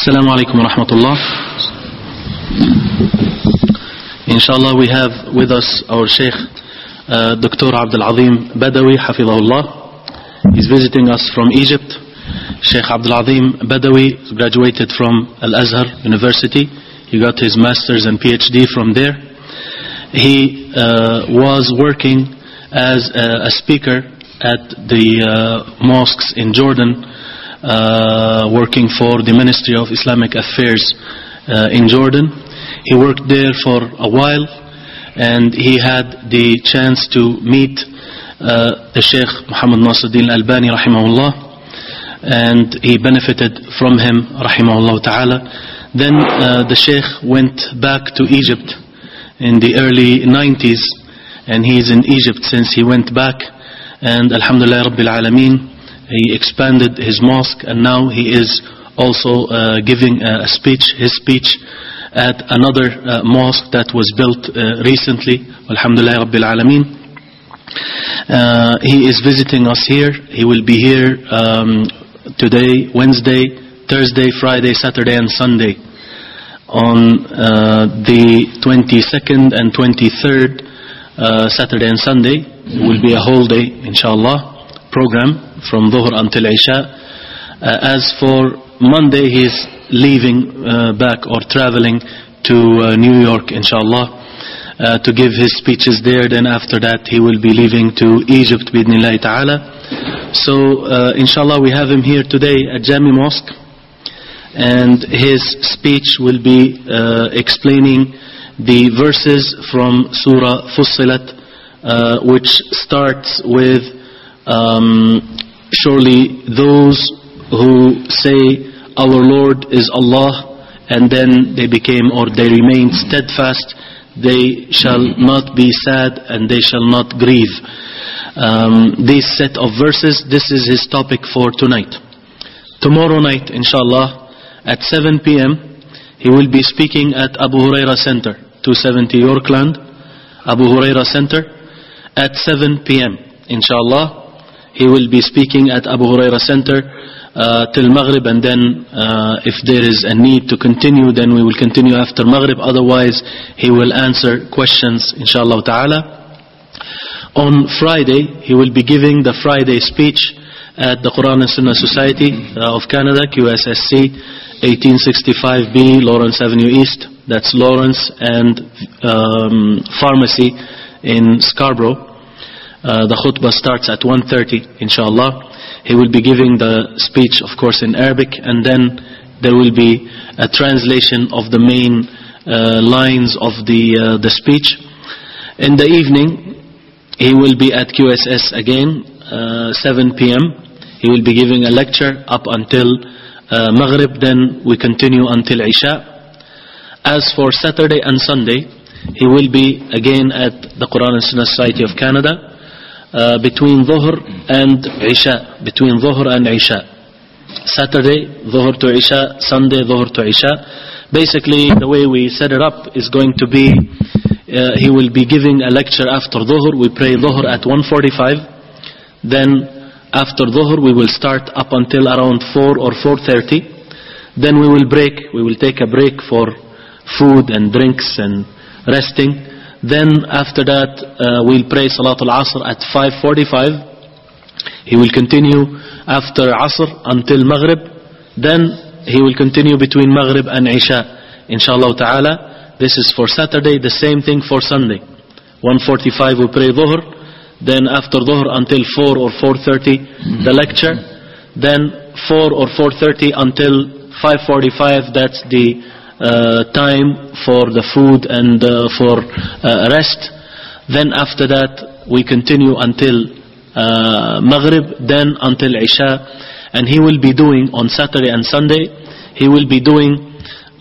Assalamu alaikum wa rahmatullah. Inshallah, we have with us our Sheikh Dr. Abdul Azim Badawi, Hafidhahullah. He's visiting us from Egypt. Sheikh Abdul Azim Badawi graduated from Al-Azhar University. He got his master's and PhD from there. He was working as a speaker at the mosques in Jordan, working for the Ministry of Islamic Affairs in Jordan. He worked there for a while, and he had the chance to meet the Sheikh Muhammad Nasiruddin Albani rahimahullah, and he benefited from him rahimahullah ta'ala. Then the Sheikh went back to Egypt in the early 90s, and he's in Egypt since he went back, and alhamdulillah rabbil alameen, he expanded his mosque, and now he is also giving his speech at another mosque that was built recently, alhamdulillah rabbil alameen. He is visiting us here. He will be here today, Wednesday, Thursday, Friday, Saturday and Sunday. On the 22nd and 23rd, Saturday and Sunday, it will be a whole day, inshallah, program from Dhuhr until Isha. As for Monday, he is leaving back or traveling to New York, inshallah, to give his speeches there. Then after that, he will be leaving to Egypt, bidnillahi ta'ala. So, inshallah, we have him here today at Jami Mosque, and his speech will be explaining the verses from Surah Fussilat, which starts with surely those who say our Lord is Allah, and then they remain steadfast, they shall not be sad and they shall not grieve. This set of verses, this is his topic for tonight. Tomorrow night, inshallah, at 7 p.m. he will be speaking at Abu Huraira Center, 270 Yorkland, Abu Huraira Center, at 7 p.m. inshallah. He will be speaking at Abu Huraira Center till Maghrib, and then if there is a need to continue, then we will continue after Maghrib. Otherwise, he will answer questions, inshallah ta'ala. On Friday, he will be giving the Friday speech at the Quran and Sunnah Society of Canada, QSSC, 1865B, Lawrence Avenue East. That's Lawrence and Pharmacy in Scarborough. The khutbah starts at 1:30, inshallah. He will be giving the speech, of course, in Arabic, and then there will be a translation of the main lines of the speech. In the evening, he will be at QSS again, 7 p.m. He will be giving a lecture up until Maghrib, then we continue until Isha. As for Saturday and Sunday, he will be again at the Quran and Sunnah Society of Canada, between Dhuhr and Isha, between Dhuhr and Isha. Saturday, Dhuhr to Isha, Sunday, Dhuhr to Isha. Basically, the way we set it up is going to be, he will be giving a lecture after Dhuhr. We pray Dhuhr at 1:45. Then after Dhuhr, we will start up until around 4 or 4:30. Then we will break. We will take a break for food and drinks and resting. Then after that, we'll pray Salatul Asr at 5:45. He will continue after Asr until Maghrib. Then he will continue between Maghrib and Isha, inshallah ta'ala. This is for Saturday. The same thing for Sunday. 1:45 we pray Dhuhr. Then after Dhuhr until 4 or 4:30, the lecture. Then 4 or 4:30 until 5:45, that's the time for the food and for rest. Then after that we continue until Maghrib, then until Isha. And he will be doing on Saturday and Sunday, he will be doing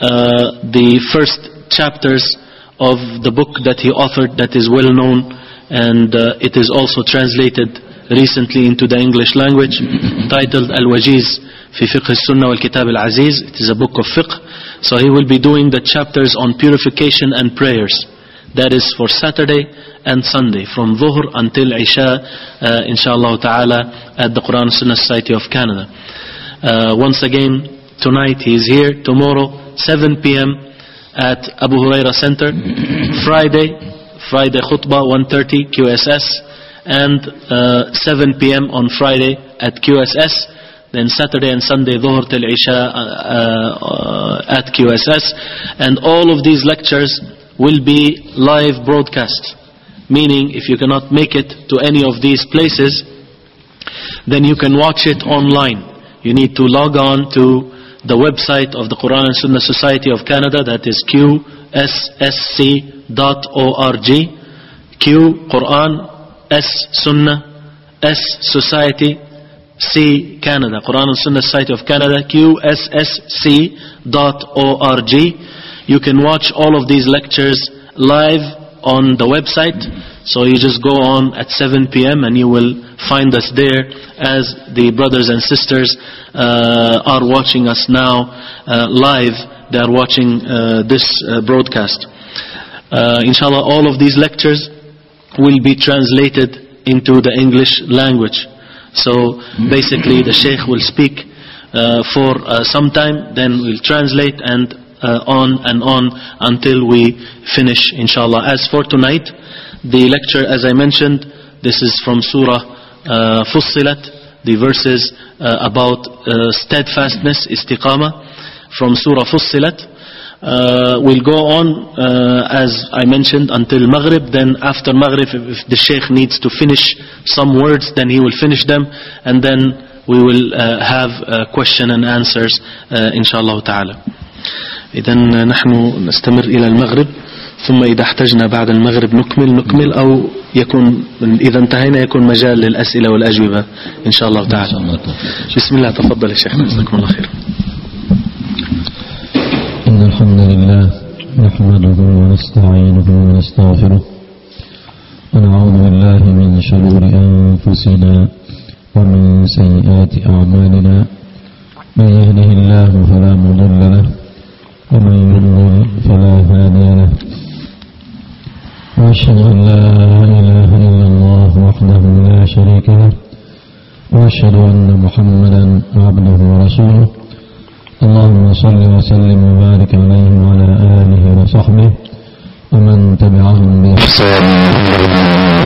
the first chapters of the book that he authored, that is well known, and it is also translated recently into the English language, titled Al-Wajiz fi Fiqh al-Sunnah wal-Kitab al-Aziz. It is a book of fiqh. So he will be doing the chapters on purification and prayers. That is for Saturday and Sunday, from Dhuhr until Isha, inshallah ta'ala, at the Quran Sunnah Society of Canada. Once again, tonight he is here. Tomorrow 7 p.m. at Abu Huraira Center. Friday khutbah 1:30 QSS, and 7 p.m. on Friday at QSS. Then Saturday and Sunday Dhuhr till Isha at QSS. And all of these lectures will be live broadcast. Meaning if you cannot make it to any of these places, then you can watch it online. You need to log on to the website of the Quran and Sunnah Society of Canada, that is qssc.org. Q Quran, S Sunnah, S Society, C Canada. Quran and Sunnah Society of Canada, qssc.org. You can watch all of these lectures live on the website. So you just go on at 7 p.m. and you will find us there, as the brothers and sisters are watching us now live. They are watching this broadcast. Inshallah, all of these lectures will be translated into the English language. So basically the Sheikh will speak for some time, then we'll translate, and on until we finish, inshallah. As for tonight, the lecture, as I mentioned, this is from Surah Fussilat, the verses about steadfastness, istiqamah, from Surah Fussilat. We'll go on, as I mentioned, until Maghrib. Then after Maghrib, if the Sheikh needs to finish some words, then he will finish them, and then we will have question and answers, inshallah ta'ala. إذن نحن نستمر إلى المغرب، ثم إذا احتجنا بعد المغرب نكمل أو يكون إذا انتهينا يكون مجال للأسئلة والأجوبة إن شاء الله تعالى. بسم الله، تفضل يا شيخ، جزاكم الله خير. إن الحمد لله نحمده ونستعينه ونستغفره ونعوذ بالله من شرور أنفسنا ومن سيئات أعمالنا. من يهده الله فلا مضل له ومن يضلل فلا هادي له. وأشهد أن لا إله إلا الله وحده لا شريك له، وأشهد أن محمدا عبده ورسوله. اللهم صل وسلم وبارك عليه وعلى آله وصحبه ومن تبعهم بإحسان إلى يوم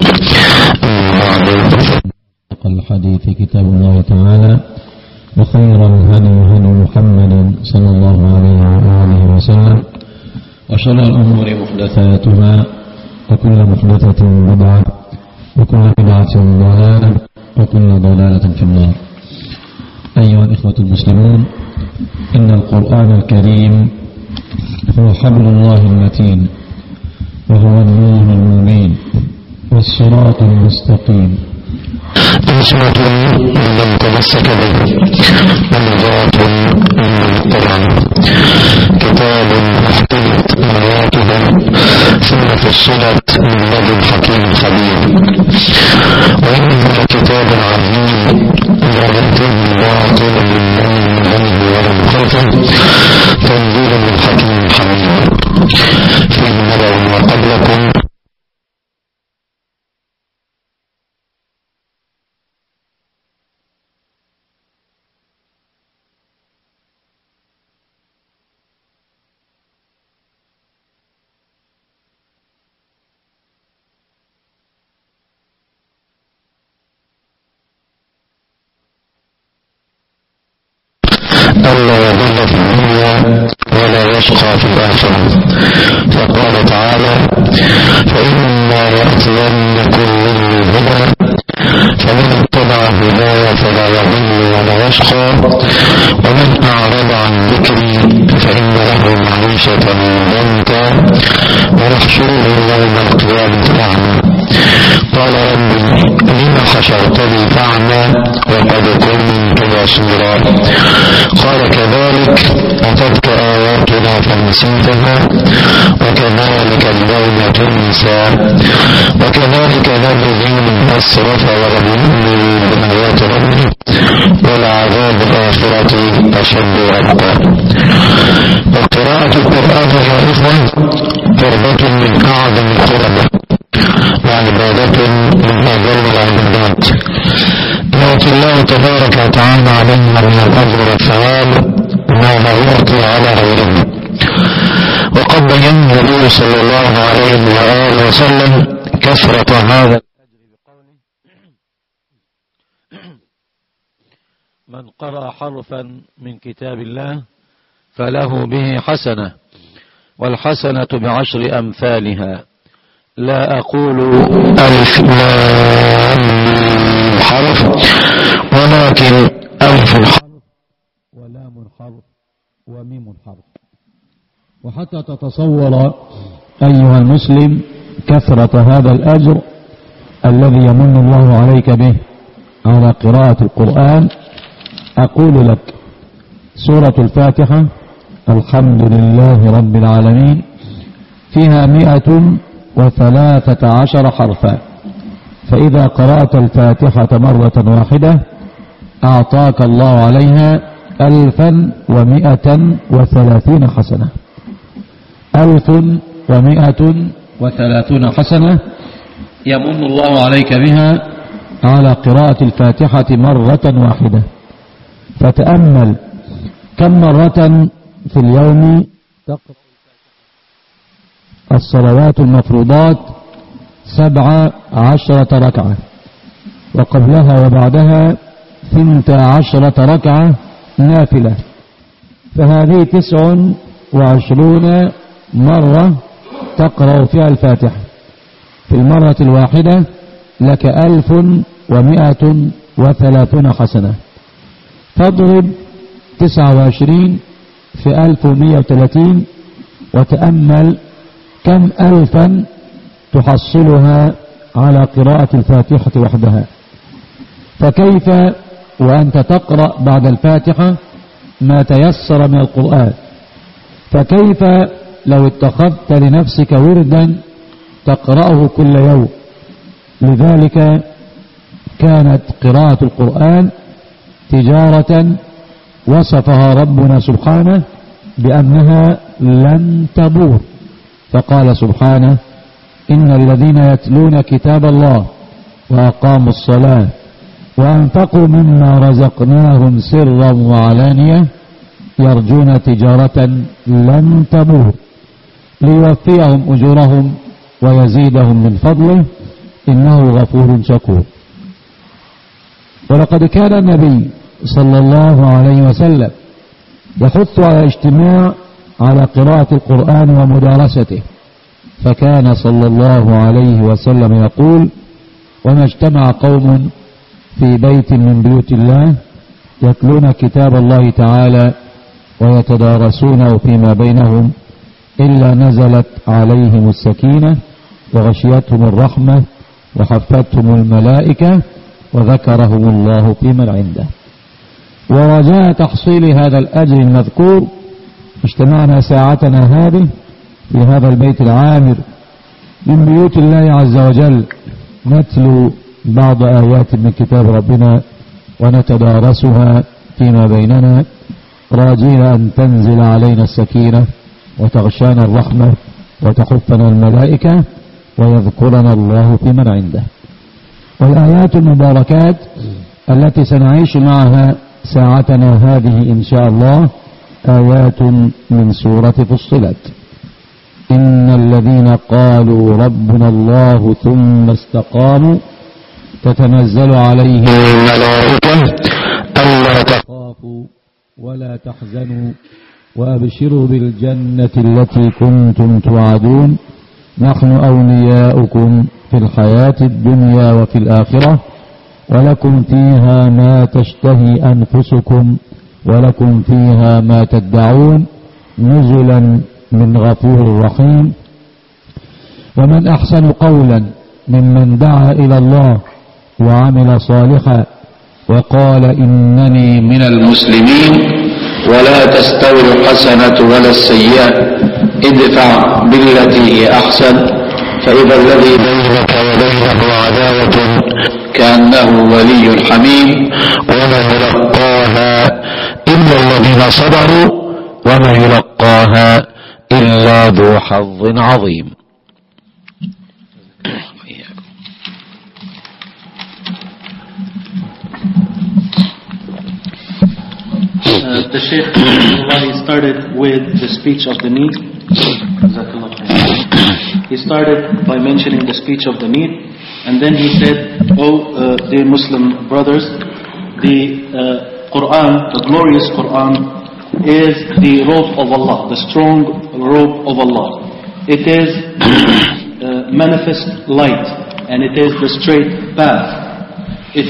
الدين. الحديث كتاب الله تعالى، وخير الهدي هدي محمد صلى الله عليه وآله وسلم، وشر الأمور محدثاتها، وكل محدثة بدعة، وكل بدعة ضلالة، وكل ضلالة في النار. أيها الإخوة المسلمون، إن القرآن الكريم هو حبل الله المتين، وهو النور المبين، والصراط المستقيم. اسمة لمن تمسك به، ونجاة لمن اتبعه. كتاب أحكمت آياته ثم فصلت من لدن حكيم خبير. وإنه لكتاب عظيم لا يأتيه باطل من بين ولا من خلفه، تنزيل من حكيم حميد. فيه نبأ ما قبلكم ألا يضل في الدنيا ولا يشقى في الآخرة. فقال تعالى: فإما يأتينكم مني هدى فمن اتبع هداي فلا يضل ولا يشقى، ومن أعرض عن ذكري فإن له معيشة ضنكا ونحشره يوم القيامة أعمى. قال: ربي لم حشرتني أعمى وقد كنت بصيرا. قال: كذلك أتتك آياتنا فنسيتها وكذلك اليوم تنسى. وكذلك نبذي من أسرف ولم يؤمن بآيات ربه والعذاب الآخرة أشد وأبقى. وقراءة القرآن يا إخوة قربة من أعظم القربة، وعبادة من أجل العبادات، يأتي الله تبارك وتعالى علينا من الأجر والثواب الله يعطي على غيره. وقد بين النبي صلى الله عليه وآله وسلم كثرة هذا الأجر بقوله: من قرأ حرفا من كتاب الله فله به حسنة، والحسنة ب10 أمثالها. لا أقول ألف لام حرف، ولكن ألف حرف ولام حرف وميم حرف. وحتى تتصور أيها المسلم كثرة هذا الأجر الذي يمن الله عليك به على قراءة القرآن، أقول لك: سورة الفاتحة الحمد لله رب العالمين فيها 113 حرفا، فإذا قرأت الفاتحة مرة واحدة أعطاك الله عليها 1130 حسنة. 1130 حسنة يمن الله عليك بها على قراءة الفاتحة مرة واحدة. فتأمل كم مرة في اليوم تقرأ الصلوات المفروضات 17 ركعة، وقبلها وبعدها 12 ركعة نافلة، فهذه 29 مرة تقرأ فيها الفاتحة. في المرة الواحدة لك 1130 حسنة. فاضرب 29 في 1130 وتأمل كم ألفا تحصلها على قراءة الفاتحة وحدها. فكيف وأنت تقرأ بعد الفاتحة ما تيسر من القرآن؟ فكيف لو اتخذت لنفسك وردا تقرأه كل يوم؟ لذلك كانت قراءة القرآن تجارة وصفها ربنا سبحانه بأنها لن تبور، فقال سبحانه: إن الذين يتلون كتاب الله وأقاموا الصلاة وأنفقوا مما رزقناهم سرا وعلانية يرجون تجارة لن تبور ليوفيهم أجورهم ويزيدهم من فضله إنه غفور شكور. ولقد كان النبي صلى الله عليه وسلم يحث على الاجتماع على قراءة القرآن ومدارسته، فكان صلى الله عليه وسلم يقول: وما اجتمع قوم في بيت من بيوت الله يتلون كتاب الله تعالى ويتدارسونه فيما بينهم إلا نزلت عليهم السكينة وغشيتهم الرحمة وحفتهم الملائكة وذكرهم الله فيمن عنده. ورجاء تحصيل هذا الأجر المذكور اجتمعنا ساعتنا هذه في هذا البيت العامر من بيوت الله عز وجل نتلو بعض آيات من كتاب ربنا ونتدارسها فيما بيننا، راجين أن تنزل علينا السكينة وتغشانا الرحمة وتحفنا الملائكة ويذكرنا الله فيمن عنده. والآيات المباركات التي سنعيش معها ساعتنا هذه إن شاء الله آيات من سورة فصلت. إن الذين قالوا ربنا الله ثم استقاموا تتنزل عليهم الملائكة ألا تخافوا ولا تحزنوا وأبشروا بالجنة التي كنتم توعدون نحن أولياؤكم في الحياة الدنيا وفي الآخرة ولكم فيها ما تشتهي أنفسكم ولكم فيها ما تدعون نزلا من غفور رحيم. ومن أحسن قولا ممن دعا إلى الله وعمل صالحا وقال إنني من المسلمين. ولا تستوي الحسنة ولا السيئة ادفع بالتي هي أحسن فإذا الذي بينك وبينه عداوة كأنه ولي حميم وما يلقاها إلا الذين صبروا وما يلقاها إلا ذو حظ عظيم. the Shaykh he started with the speech of the need. He started by mentioning the speech of the need, and then he said, dear Muslim brothers, the Quran, the glorious Quran, is the robe of Allah, the strong robe of Allah. It is manifest light, and it is the straight path. It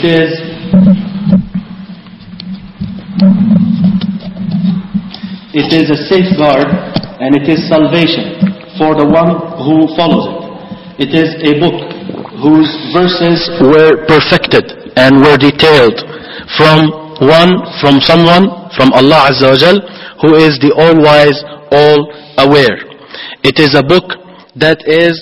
is a safeguard, and it is salvation for the one who follows it. It is a book whose verses were perfected and were detailed from someone, from Allah Azza wa Jal, who is the all-wise, all-aware. It is a book that is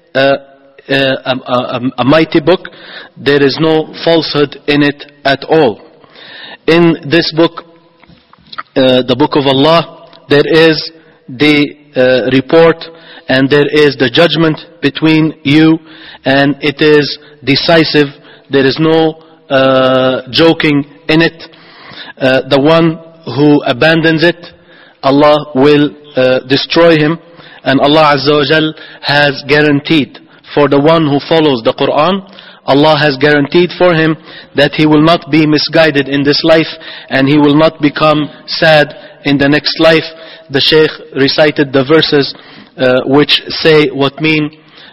a mighty book. There is no falsehood in it at all. In this book, the book of Allah, there is the report and there is the judgment between you, and it is decisive. There is no joking in it. The one who abandons it, Allah will destroy him, and Allah Azza wa Jal has guaranteed for the one who follows the Quran, Allah has guaranteed for him that he will not be misguided in this life and he will not become sad in the next life. The Shaykh recited the verses which say what mean.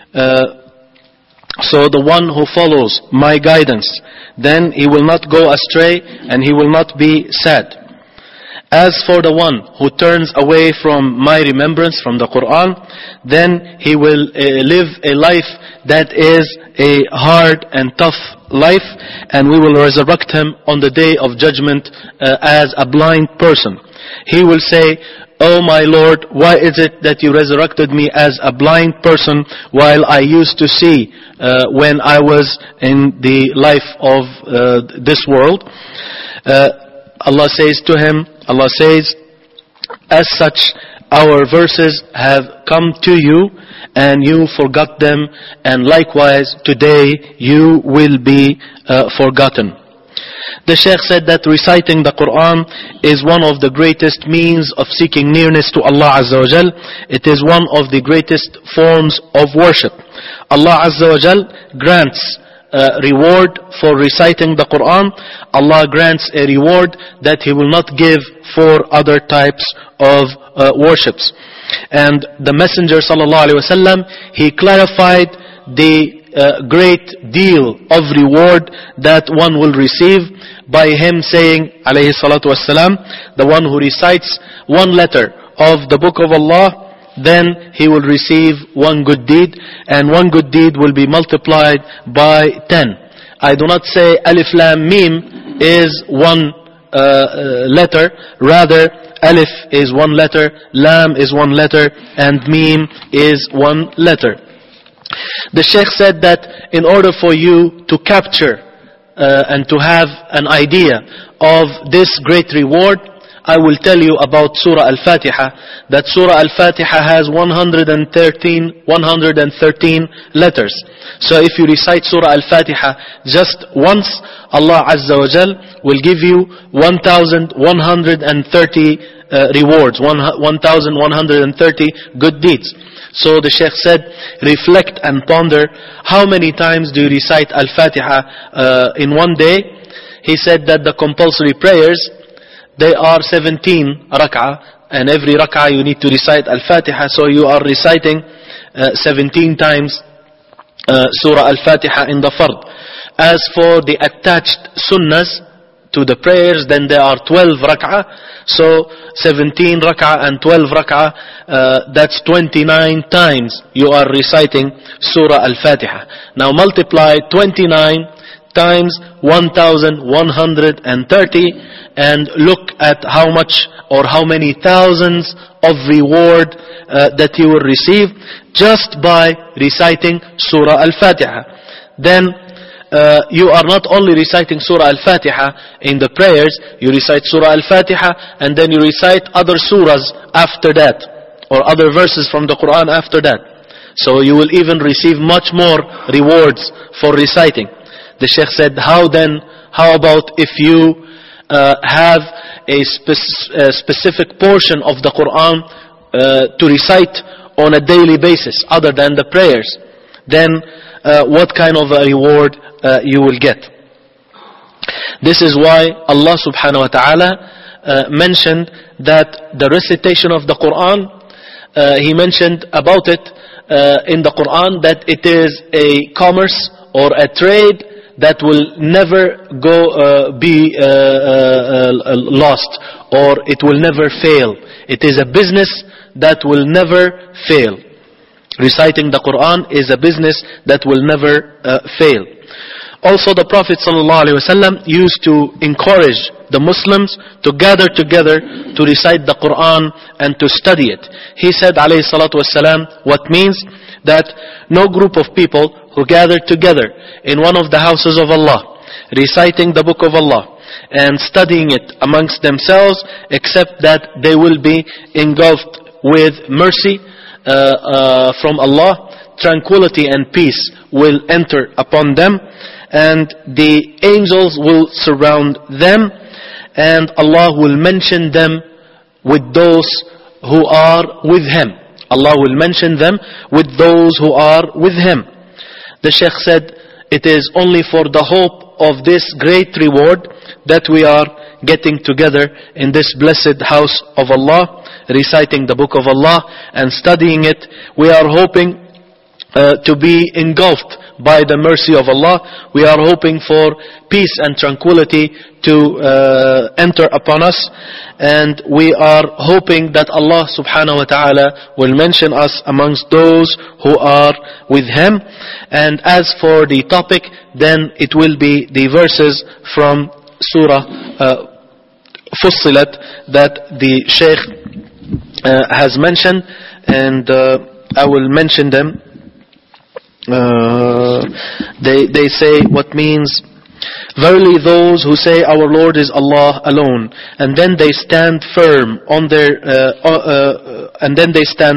So the one who follows my guidance, then he will not go astray and he will not be sad. As for the one who turns away from my remembrance, from the Quran, then he will live a life that is a hard and tough life, and we will resurrect him on the day of judgment as a blind person. He will say, "Oh my Lord, why is it that you resurrected me as a blind person while I used to see when I was in the life of this world?" Allah says to him, Allah says, "As such, our verses have come to you, and you forgot them, and likewise today you will be forgotten." The Shaykh said that reciting the Quran is one of the greatest means of seeking nearness to Allah Azza wa Jal. It is one of the greatest forms of worship. Allah Azza wa Jal grants reward for reciting the Quran. Allah grants a reward that He will not give for other types of worships. And the Messenger ﷺ, he clarified the great deal of reward that one will receive by him saying, alayhi salatu wassalam, the one who recites one letter of the book of Allah, then he will receive one good deed, and one good deed will be multiplied by 10. I do not say Alif Lam Mim is one letter, rather Alif is one letter, Lam is one letter, and Mim is one letter. The Shaykh said that in order for you to capture and to have an idea of this great reward, I will tell you about Surah Al-Fatiha, that Surah Al-Fatiha has 113 letters. So if you recite Surah Al-Fatiha just once, Allah Azza wa Jal will give you 1,130 rewards, 1,130 good deeds. So the Shaykh said, reflect and ponder, how many times do you recite Al-Fatiha in one day? He said that the compulsory prayers, they are 17 rak'ah, and every rak'ah you need to recite Al-Fatiha, so you are reciting 17 times Surah Al-Fatiha in the Fard. As for the attached sunnahs to the prayers, then there are 12 rak'ah, so 17 rak'ah and 12 rak'ah, that's 29 times you are reciting Surah Al-Fatiha. Now multiply 29 times 1,130 and look at how much or how many thousands of reward that you will receive just by reciting Surah Al-Fatiha. Then you are not only reciting Surah Al-Fatiha in the prayers, you recite Surah Al-Fatiha and then you recite other surahs after that, or other verses from the Quran after that. So you will even receive much more rewards for reciting. The Shaykh said, how about if you have a specific portion of the Quran to recite on a daily basis other than the prayers, then what kind of a reward you will get. This is why Allah subhanahu wa ta'ala mentioned that the recitation of the Quran, He mentioned about it in the Quran that it is a commerce or a trade that will never be lost, or it will never fail. It is a business that will never fail. Reciting the Quran is a business that will never fail. Also, the Prophet ﷺ used to encourage the Muslims to gather together to recite the Quran and to study it. He said, alayhi salatu wasalam, what means that no group of people who gather together in one of the houses of Allah, reciting the book of Allah and studying it amongst themselves, except that they will be engulfed with mercy from Allah, tranquility and peace will enter upon them, and the angels will surround them, and Allah will mention them with those who are with Him. Allah will mention them with those who are with Him. The Shaykh said, it is only for the hope of this great reward that we are getting together in this blessed house of Allah, reciting the book of Allah and studying it. We are hoping to be engulfed by the mercy of Allah. We are hoping for peace and tranquility to enter upon us, and we are hoping that Allah subhanahu wa ta'ala will mention us amongst those who are with Him. And as for the topic, then it will be the verses from Surah Fussilat that the Shaykh has mentioned, and I will mention them. They say what means, verily those who say our Lord is Allah alone, and then they stand firm on their on them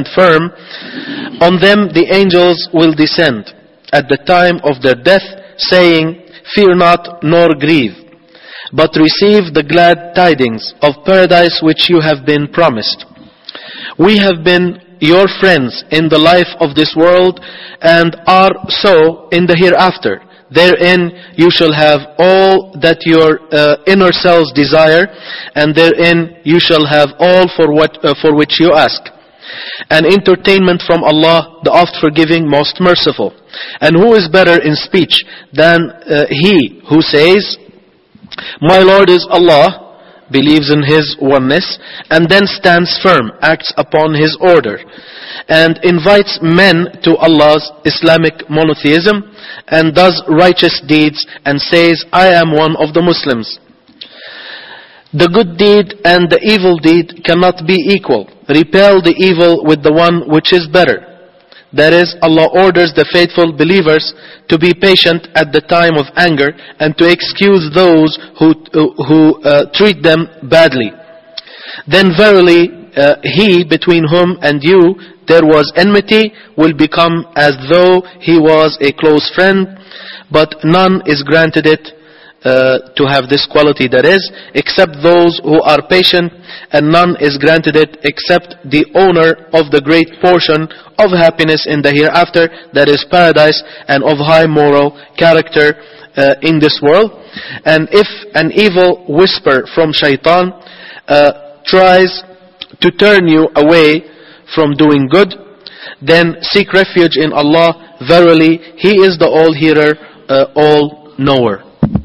the angels will descend at the time of their death, saying, fear not nor grieve, but receive the glad tidings of paradise which you have been promised. We have been your friends in the life of this world, and are so in the hereafter. Therein you shall have all that your inner selves desire, and therein you shall have all for which you ask. An entertainment from Allah, the oft forgiving, most merciful. And who is better in speech than he who says, my Lord is Allah, believes in His oneness, and then stands firm, acts upon His order, and invites men to Allah's Islamic monotheism, and does righteous deeds, and says, I am one of the Muslims. The good deed and the evil deed cannot be equal. Repel the evil with the one which is better. That is, Allah orders the faithful believers to be patient at the time of anger, and to excuse those who treat them badly. Then verily, he between whom and you there was enmity will become as though he was a close friend, but none is granted it to have this quality, that is, except those who are patient, and none is granted it except the owner of the great portion of happiness in the hereafter, that is paradise, and of high moral character in this world. And if an evil whisper from shaitan tries to turn you away from doing good, then seek refuge in Allah. Verily, He is the all-hearer, all-knower.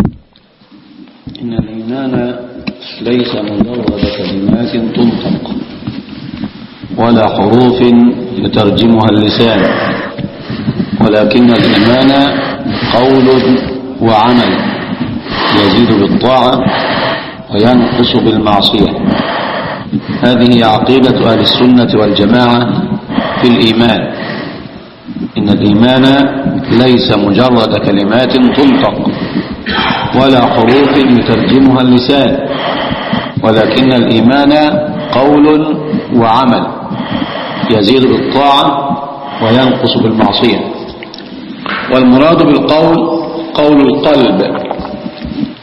إن الإيمان ليس مجرد كلمات تنطق ولا حروف يترجمها اللسان، ولكن الإيمان قول وعمل يزيد بالطاعة وينقص بالمعصية. هذه عقيدة أهل السنة والجماعة في الإيمان. إن الإيمان ليس مجرد كلمات تنطق ولا حروف يترجمها اللسان، ولكن الإيمان قول وعمل يزيد بالطاعة وينقص بالمعصية. والمراد بالقول قول القلب،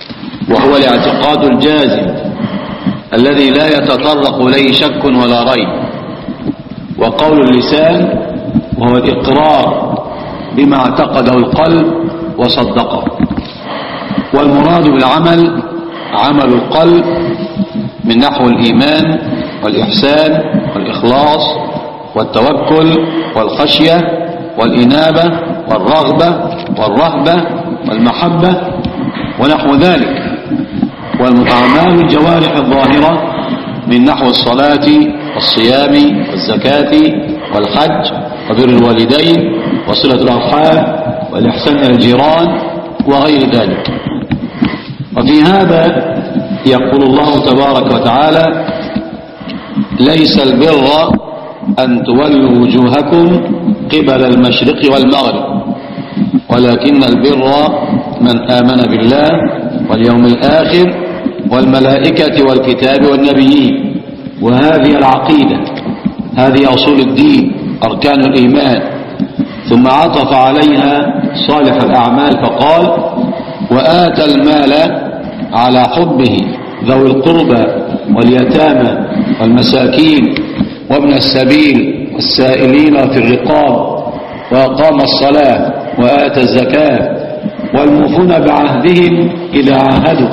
وهو الاعتقاد الجازم الذي لا يتطرق إليه شك ولا ريب. وقول اللسان وهو الإقرار بما اعتقده القلب وصدقه. والمراد بالعمل عمل القلب من نحو الإيمان والإحسان والإخلاص والتوكل والخشية والإنابة والرغبة والرهبة والمحبة ونحو ذلك. والأعمال الجوارح الظاهرة من نحو الصلاة والصيام والزكاة والحج وبر الوالدين وصلة الأرحام والإحسان إلى الجيران وغير ذلك. وفي هذا يقول الله تبارك وتعالى: ليس البر أن تولوا وجوهكم قبل المشرق والمغرب ولكن البر من آمن بالله واليوم الآخر والملائكة والكتاب والنبيين. وهذه العقيدة، هذه أصول الدين، أركان الإيمان. ثم عطف عليها صالح الأعمال فقال: وآتى المال على حبه ذوي القربى واليتامى والمساكين وابن السبيل والسائلين في الرقاب وأقام الصلاة وآتى الزكاة والموفون بعهدهم إذا عاهدوا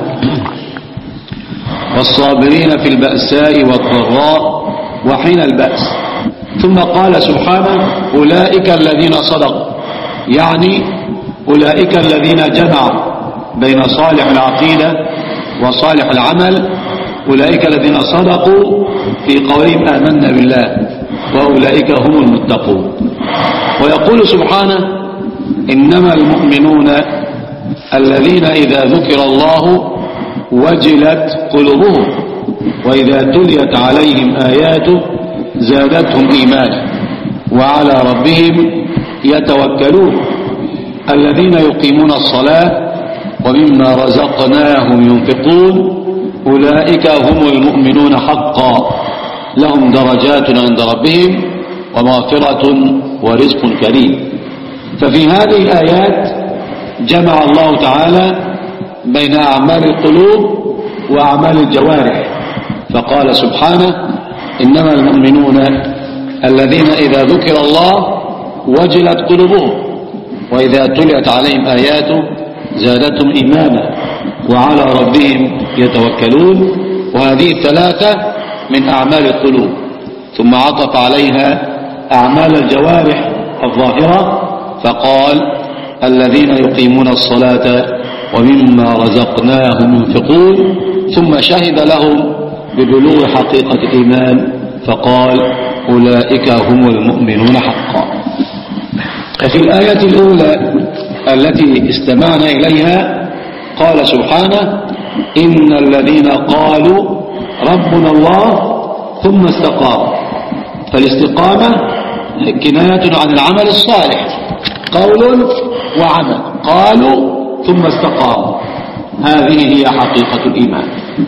والصابرين في البأساء والضراء وحين البأس. ثم قال سبحانه: أولئك الذين صدقوا، يعني أولئك الذين جمعوا بين صالح العقيدة وصالح العمل. أولئك الذين صدقوا في قولهم آمنا بالله وأولئك هم المتقون. ويقول سبحانه: إنما المؤمنون الذين إذا ذكر الله وجلت قلوبهم وإذا تليت عليهم آياته زادتهم إيمانا وعلى ربهم يتوكلون. الذين يقيمون الصلاة ومما رزقناهم ينفقون أولئك هم المؤمنون حقا لهم درجات عند ربهم ومغفرة ورزق كريم. ففي هذه الآيات جمع الله تعالى بين أعمال القلوب وأعمال الجوارح، فقال سبحانه: إنما المؤمنون الذين إذا ذكر الله وجلت قلوبهم وإذا تليت عليهم آياته زادتهم إيمانا وعلى ربهم يتوكلون. وهذه الثلاثة من أعمال القلوب. ثم عطف عليها أعمال الجوارح الظاهرة فقال: الذين يقيمون الصلاة ومما رزقناهم ينفقون. ثم شهد لهم ببلوغ حقيقة الإيمان فقال: أولئك هم المؤمنون حقا. وفي الآية الأولى التي استمعنا إليها قال سبحانه: إن الذين قالوا ربنا الله ثم استقاموا. فالاستقامة كناية عن العمل الصالح، قول وعمل. قالوا ثم استقاموا، هذه هي حقيقة الإيمان.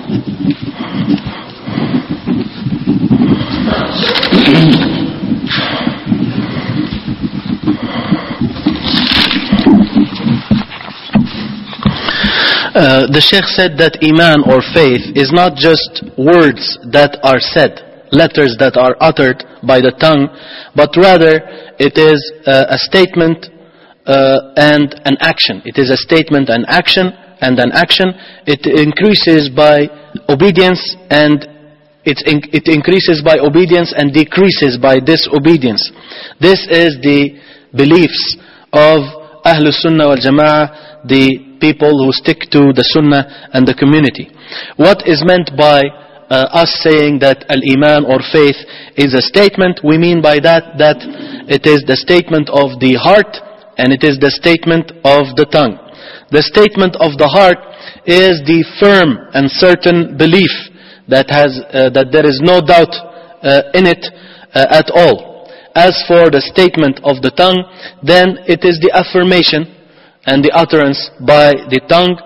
The Sheikh said that Iman or faith is not just words that are said, letters that are uttered by the tongue, but rather it is a statement and an action. It is a statement and action and an action. It increases by obedience and it increases by obedience and decreases by disobedience. This is the beliefs of Ahlul Sunnah wal Jama'ah, the people who stick to the Sunnah and the community. What is meant by us saying that Al-Iman or faith is a statement? We mean by that it is the statement of the heart and it is the statement of the tongue. The statement of the heart is the firm and certain belief that there is no doubt in it at all. As for the statement of the tongue, then it is the affirmation and the utterance by the tongue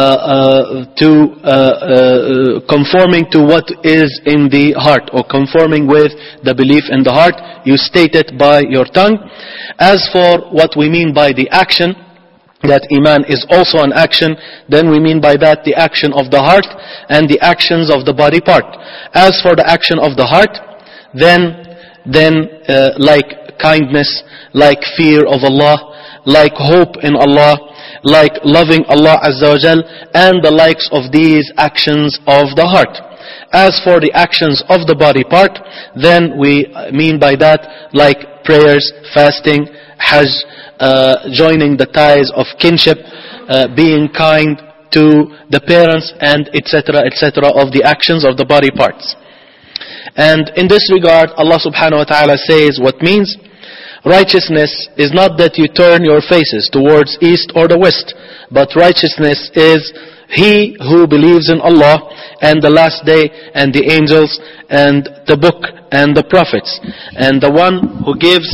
conforming to what is in the heart, or conforming with the belief in the heart. You state it by your tongue. As for what we mean by the action, that Iman is also an action, then we mean by that the action of the heart and the actions of the body part. As for the action of the heart, then like kindness, like fear of Allah, like hope in Allah, like loving Allah Azza wa Jal, and the likes of these actions of the heart. As for the actions of the body part, then we mean by that like prayers, fasting, Hajj, joining the ties of kinship, being kind to the parents, and etc., etc. of the actions of the body parts. And in this regard, Allah subhanahu wa ta'ala says what means righteousness is not that you turn your faces towards east or the west, but righteousness is he who believes in Allah and the last day and the angels and the book and the prophets, and the one who gives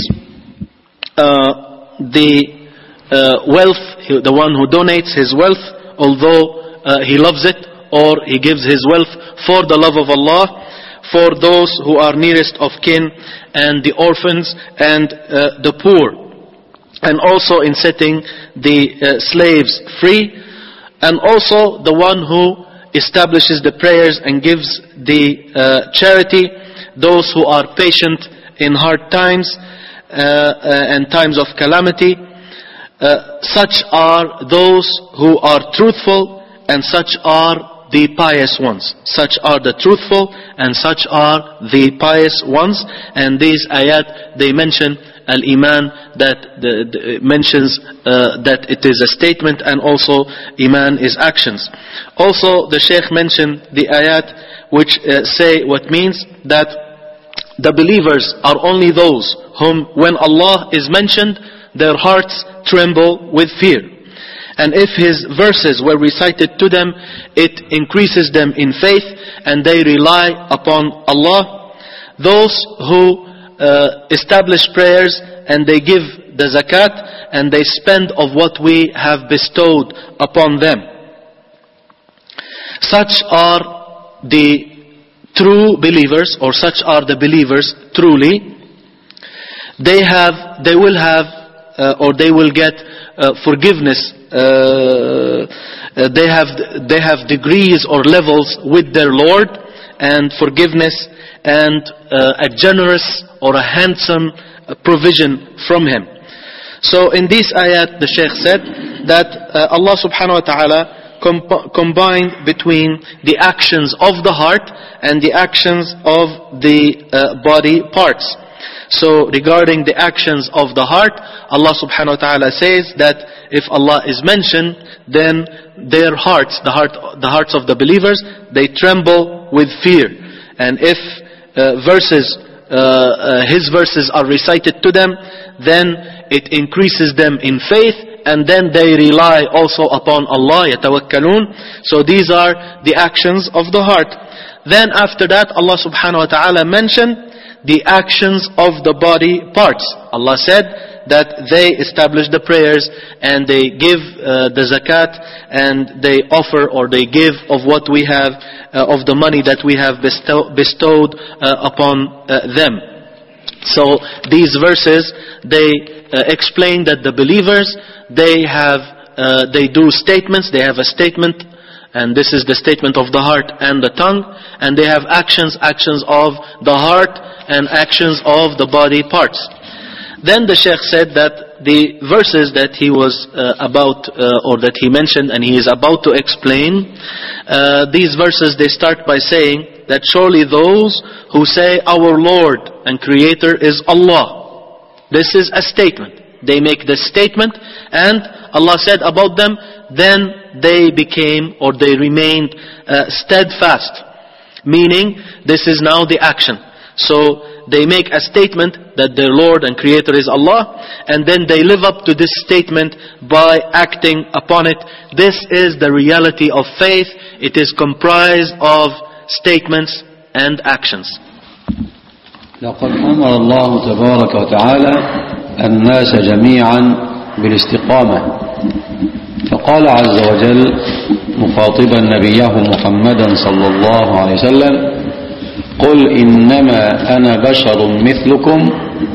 the wealth, the one who donates his wealth although he loves it, or he gives his wealth for the love of Allah, for those who are nearest of kin and the orphans and the poor, and also in setting the slaves free, and also the one who establishes the prayers and gives the charity, those who are patient in hard times and times of calamity. Such are those who are truthful, and such are the pious ones. Such are the truthful and such are the pious ones. And these ayat, they mention al-iman, that mentions that it is a statement, and also iman is actions. Also the Shaykh mentioned the ayat which say what means that the believers are only those whom when Allah is mentioned, their hearts tremble with fear. And if His verses were recited to them, it increases them in faith and they rely upon Allah. Those who establish prayers and they give the zakat and they spend of what we have bestowed upon them. Such are the true believers, or such are the believers truly. They will get forgiveness. They have degrees or levels with their Lord, and forgiveness, and a generous or a handsome provision from Him. So in this ayat, the Shaykh said that Allah subhanahu wa ta'ala combined between the actions of the heart and the actions of the body parts. So regarding the actions of the heart, Allah subhanahu wa ta'ala says that if Allah is mentioned, then their hearts, the hearts of the believers, they tremble with fear. And if His verses are recited to them, then it increases them in faith, and then they rely also upon Allah, yatawakkalun. So these are the actions of the heart. Then after that, Allah subhanahu wa ta'ala mentioned the actions of the body parts. Allah said that they establish the prayers and they give the zakat and they offer or they give of what we have, of the money that we have bestowed upon them. So these verses, they explain that the believers, they do statements, they have a statement, and this is the statement of the heart and the tongue, and they have actions of the heart and actions of the body parts. Then the Shaykh said that the verses that he was about, or that he mentioned and he is about to explain, these verses, they start by saying that surely those who say our Lord and Creator is Allah. This is a statement. They make this statement, and Allah said about them, then they became, or they remained steadfast. Meaning, this is now the action. So they make a statement that their Lord and Creator is Allah, and then they live up to this statement by acting upon it. This is the reality of faith. It is comprised of statements and actions. لقد أمر الله تبارك وتعالى الناس جميعا بالاستقامة، فقال عز وجل مخاطبا نبيه محمدا صلى الله عليه وسلم: قل إنما أنا بشر مثلكم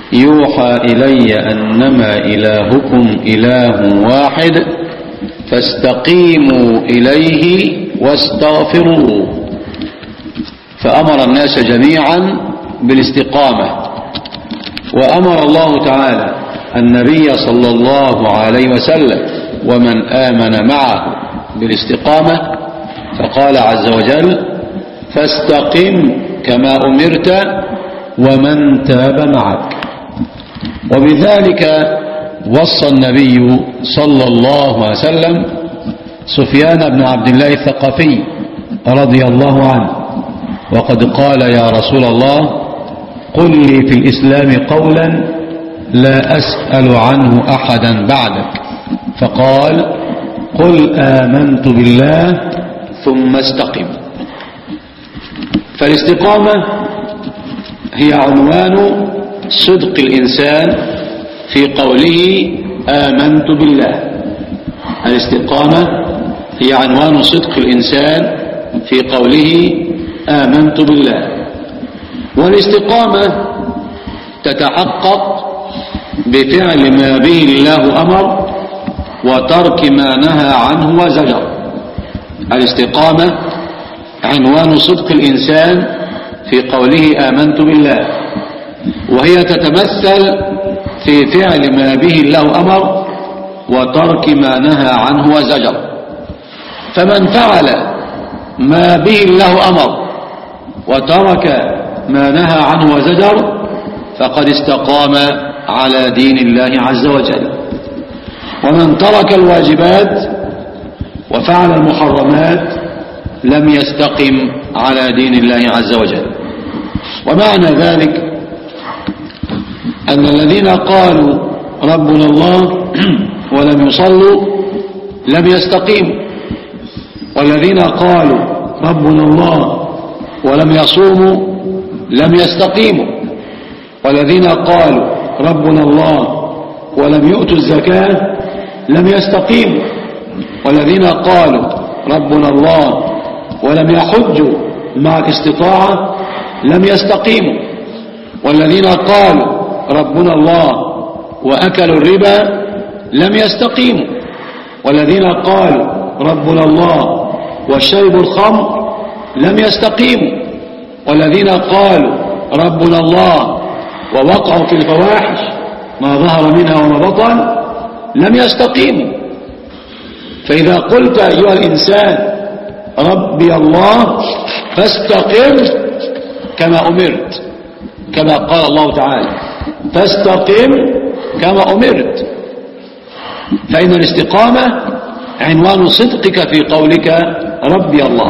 يوحى إلي أنما إلهكم إله واحد فاستقيموا إليه واستغفروه. فأمر الناس جميعا بالاستقامة، وأمر الله تعالى النبي صلى الله عليه وسلم ومن آمن معه بالاستقامة، فقال عز وجل: فاستقم كما أمرت ومن تاب معك. وبذلك وصى النبي صلى الله عليه وسلم سفيان بن عبد الله الثقفي رضي الله عنه، وقد قال: يا رسول الله، قل لي في الإسلام قولا لا أسأل عنه أحدا بعدك. فقال: قل آمنت بالله ثم استقم. فالاستقامة هي عنوان صدق الإنسان في قوله آمنت بالله. الاستقامة هي عنوان صدق الإنسان في قوله آمنت بالله. والاستقامة تتحقق بفعل ما به الله أمر وترك ما نهى عنه وزجر. الاستقامة عنوان صدق الإنسان في قوله آمنت بالله، وهي تتمثل في فعل ما به الله أمر وترك ما نهى عنه وزجر. فمن فعل ما به الله أمر وترك ما نهى عنه وزجر فقد استقام على دين الله عز وجل. ومن ترك الواجبات وفعل المحرمات لم يستقم على دين الله عز وجل. ومعنى ذلك أن الذين قالوا ربنا الله ولم يصلوا لم يستقيموا، والذين قالوا ربنا الله ولم يصوموا لم يستقيموا، والذين قالوا ربنا الله ولم يؤتوا الزكاة لم يستقيموا، والذين قالوا ربنا الله ولم يحجوا مع الاستطاعة لم يستقيموا، والذين قالوا ربنا الله وأكلوا الربا لم يستقيموا، والذين قالوا ربنا الله وشربوا الخمر لم يستقيموا، والذين قالوا ربنا الله ووقعوا في الفواحش ما ظهر منها وما بطن لم يستقيموا. فإذا قلت أيها الإنسان ربي الله فاستقم كما أمرت، كما قال الله تعالى: فاستقم كما أمرت. فإن الاستقامة عنوان صدقك في قولك ربي الله.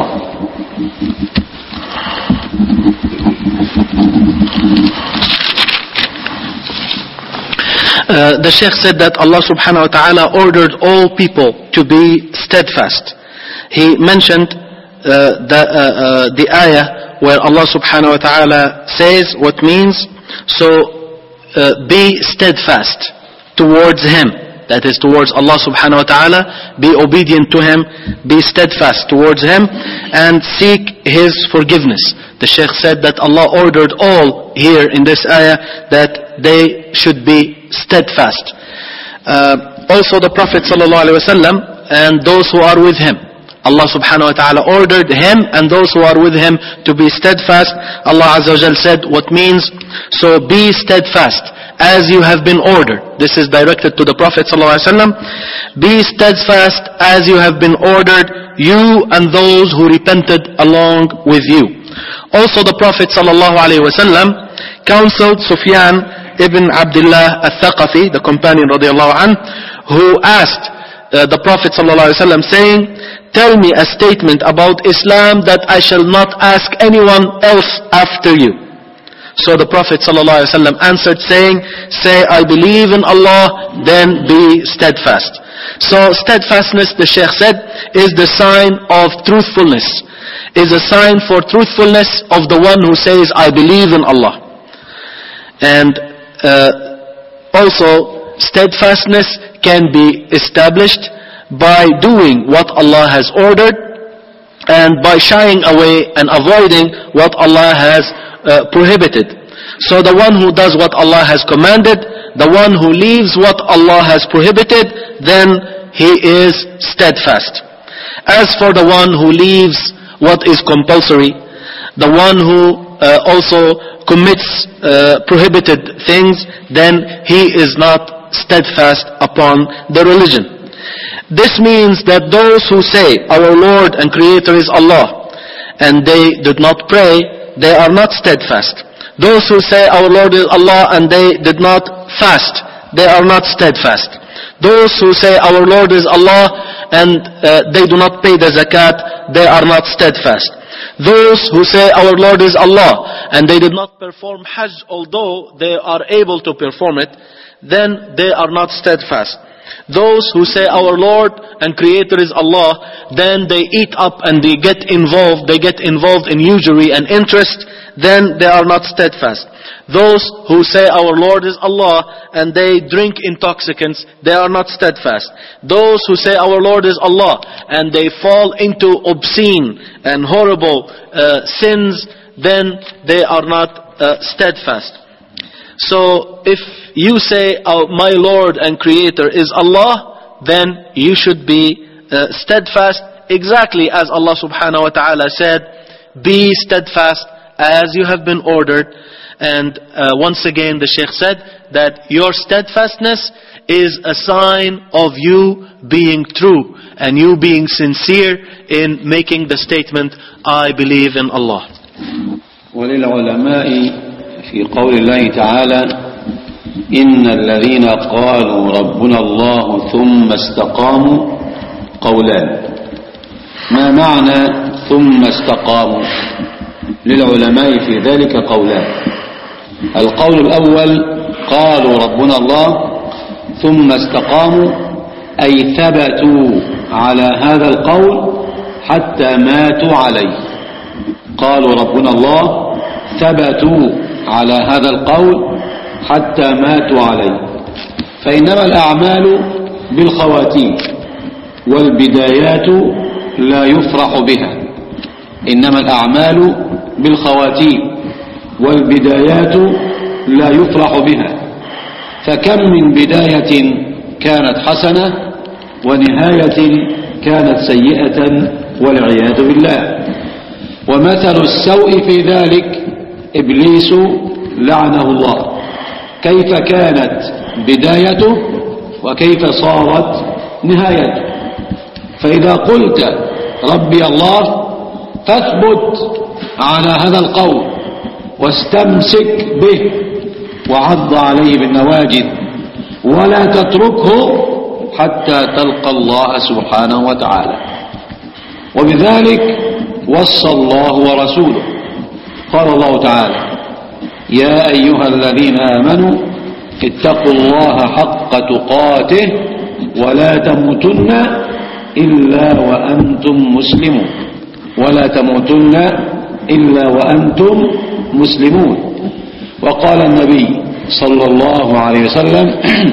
The Sheikh said that Allah subhanahu wa ta'ala ordered all people to be steadfast. He mentioned the ayah where Allah subhanahu wa ta'ala says what means, so be steadfast towards Him, that is towards Allah subhanahu wa ta'ala, be obedient to Him, be steadfast towards Him, and seek His forgiveness. The Shaykh said that Allah ordered all here in this ayah that they should be steadfast. Also the Prophet sallallahu alaihi wasallam and those who are with him, Allah subhanahu wa ta'ala ordered him and those who are with him to be steadfast. Allah azza wa jal said what means, so be steadfast as you have been ordered. This is directed to the Prophet sallallahu alaihi wasallam. Be steadfast as you have been ordered, you and those who repented along with you. Also the Prophet sallallahu alaihi wasallam counseled Sufyan ibn Abdullah al-Thaqafi, the companion radiyallahu anhu, who asked the Prophet sallallahu alaihi wasallam saying, tell me a statement about Islam that I shall not ask anyone else after you. So the Prophet sallallahu alaihi wasallam answered saying, say I believe in Allah, then be steadfast. So steadfastness, the Shaykh said, is the sign of truthfulness, is a sign for truthfulness of the one who says I believe in Allah. And also steadfastness can be established by doing what Allah has ordered and by shying away and avoiding what Allah has prohibited. So the one who does what Allah has commanded, the one who leaves what Allah has prohibited, then he is steadfast. As for the one who leaves what is compulsory, the one who also commits prohibited things, then he is not steadfast upon the religion. This means that those who say our Lord and Creator is Allah and they did not pray, they are not steadfast. Those who say our Lord is Allah and they did not fast, they are not steadfast. Those who say our Lord is Allah and they do not pay the zakat, they are not steadfast. Those who say our Lord is Allah and they did not perform Hajj although they are able to perform it, then they are not steadfast. Those who say our Lord and Creator is Allah, then they eat up and they get involved in usury and interest, then they are not steadfast. Those who say our Lord is Allah and they drink intoxicants, they are not steadfast. Those who say our Lord is Allah and they fall into obscene and horrible sins, then they are not steadfast. So if you say my Lord and Creator is Allah, then you should be steadfast exactly as Allah subhanahu wa ta'ala said, be steadfast as you have been ordered. And once again the Shaykh said that your steadfastness is a sign of you being true and you being sincere in making the statement, I believe in Allah. وللعلماء في قول الله تعالى إن الذين قالوا ربنا الله ثم استقاموا قولان. ما معنى ثم استقاموا؟ للعلماء في ذلك قولان. القول الأول قالوا ربنا الله ثم استقاموا أي ثبتوا على هذا القول حتى ماتوا عليه. قالوا ربنا الله ثبتوا على هذا القول حتى ماتوا عليه. فإنما الأعمال بالخواتيم والبدايات لا يفرح بها. إنما الأعمال بالخواتيم والبدايات لا يفرح بها. فكم من بداية كانت حسنة ونهاية كانت سيئة والعياذ بالله. ومثل السوء في ذلك إبليس لعنه الله، كيف كانت بدايته وكيف صارت نهايته. فإذا قلت ربي الله فاثبت على هذا القول واستمسك به وعض عليه بالنواجذ ولا تتركه حتى تلقى الله سبحانه وتعالى. وبذلك وصى الله ورسوله. قال الله تعالى يا أيها الذين آمنوا اتقوا الله حق تقاته ولا تموتن إلا وأنتم مسلمون. ولا تموتن إلا وأنتم مسلمون. وقال النبي صلى الله عليه وسلم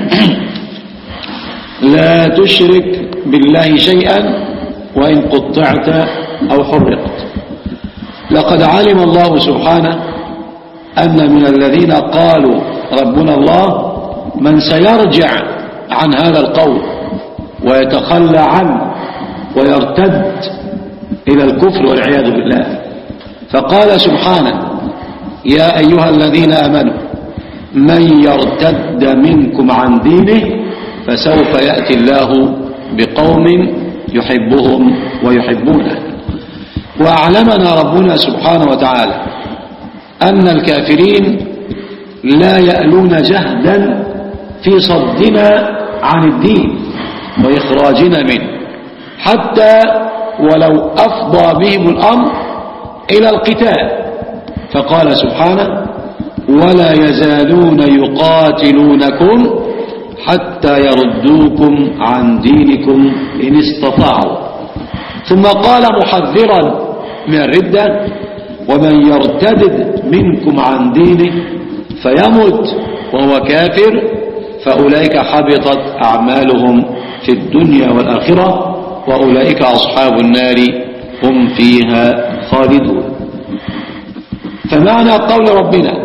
لا تشرك بالله شيئا وإن قطعت أو حرقت. لقد علم الله سبحانه أن من الذين قالوا ربنا الله من سيرجع عن هذا القول ويتخلى عنه ويرتد إلى الكفر والعياذ بالله. فقال سبحانه يا أيها الذين آمنوا من يرتد منكم عن دينه فسوف يأتي الله بقوم يحبهم ويحبونه. وأعلمنا ربنا سبحانه وتعالى أن الكافرين لا يألون جهدا في صدنا عن الدين وإخراجنا منه حتى ولو أفضى بهم الأمر إلى القتال. فقال سبحانه ولا يزالون يقاتلونكم حتى يردوكم عن دينكم إن استطاعوا. ثم قال محذرا من الردة ومن يرتد منكم عن دينه فيمت وهو كافر فأولئك حبطت أعمالهم في الدنيا والآخرة وأولئك أصحاب النار هم فيها خالدون. فمعنى قول ربنا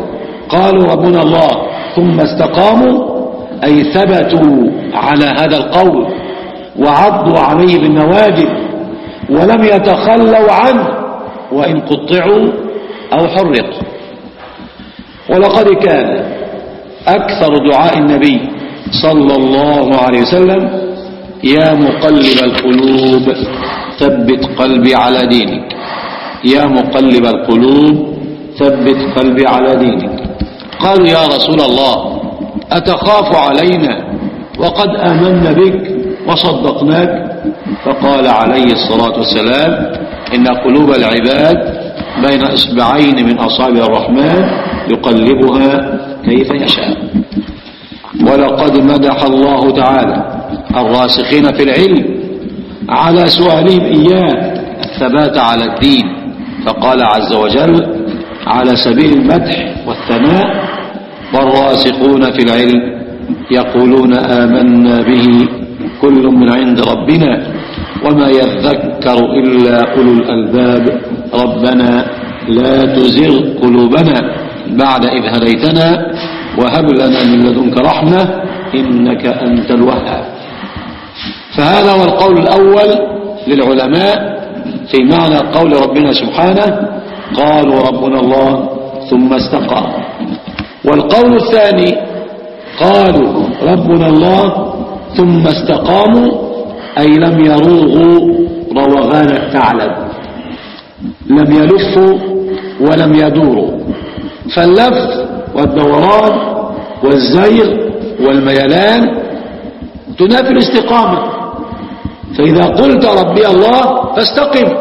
قالوا ربنا الله ثم استقاموا أي ثبتوا على هذا القول وعضوا عليه بالنواجذ ولم يتخلوا عنه وإن قطعوا أو حرقوا. ولقد كان أكثر دعاء النبي صلى الله عليه وسلم يا مقلب القلوب ثبت قلبي على دينك، يا مقلب القلوب ثبت قلبي على دينك. قالوا يا رسول الله أتخاف علينا وقد آمنا بك وصدقناك؟ فقال عليه الصلاة والسلام إن قلوب العباد بين إصبعين من أصابع الرحمن يقلبها كيف يشاء. ولقد مدح الله تعالى الراسخين في العلم على سؤالهم إياه الثبات على الدين، فقال عز وجل على سبيل المدح والثناء والراسخون في العلم يقولون آمنا به كل من عند ربنا وما يذكر إلا أولو الألباب ربنا لا تزغ قلوبنا بعد إذ هديتنا وهب لنا من لدنك رحمة إنك أنت الوهاب. فهذا هو القول الأول للعلماء في معنى قول ربنا سبحانه قالوا ربنا الله ثم استقاموا. والقول الثاني قالوا ربنا الله ثم استقاموا أي لم يروغوا روغان الثعلب، لم يلفوا ولم يدوروا. فاللف والدوران والزيغ والميلان تنافي الاستقامة. فإذا قلت ربي الله فاستقم،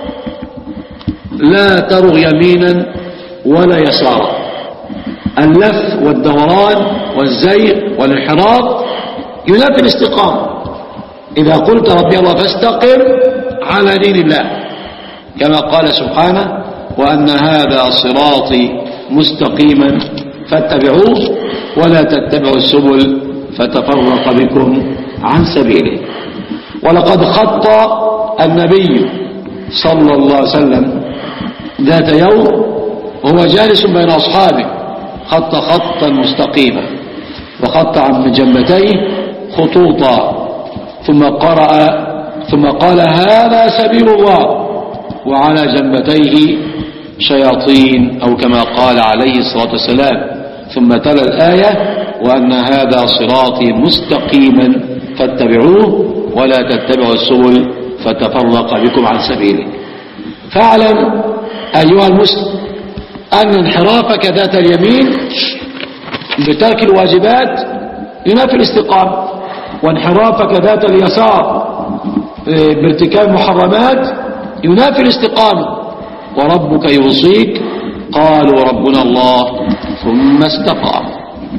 لا ترغ يمينا ولا يسارا. اللف والدوران والزيغ والانحراف ينافي الاستقامة. إذا قلت ربي الله فاستقم على دين الله، كما قال سبحانه وأن هذا صراطي مستقيما فاتبعوه ولا تتبعوا السبل فتفرق بكم عن سبيله. ولقد خط النبي صلى الله عليه وسلم ذات يوم وهو جالس بين أصحابه خط خطا مستقيما وخط عن جنبتيه خطوطا ثم قال هذا سبيل الله وعلى جنبتيه شياطين أو كما قال عليه الصلاة والسلام. ثم تلا الآية وأن هذا صراطي مستقيما فاتبعوه ولا تتبعوا السبل فتفرق بكم عن سبيله. فاعلم أيها المسلم أن انحرافك ذات اليمين بترك الواجبات ينافي الاستقامة، وانحرافك ذات اليسار بارتكاب محرمات ينافي الاستقامة. وربك يوصيك قالوا ربنا الله ثم استقاموا.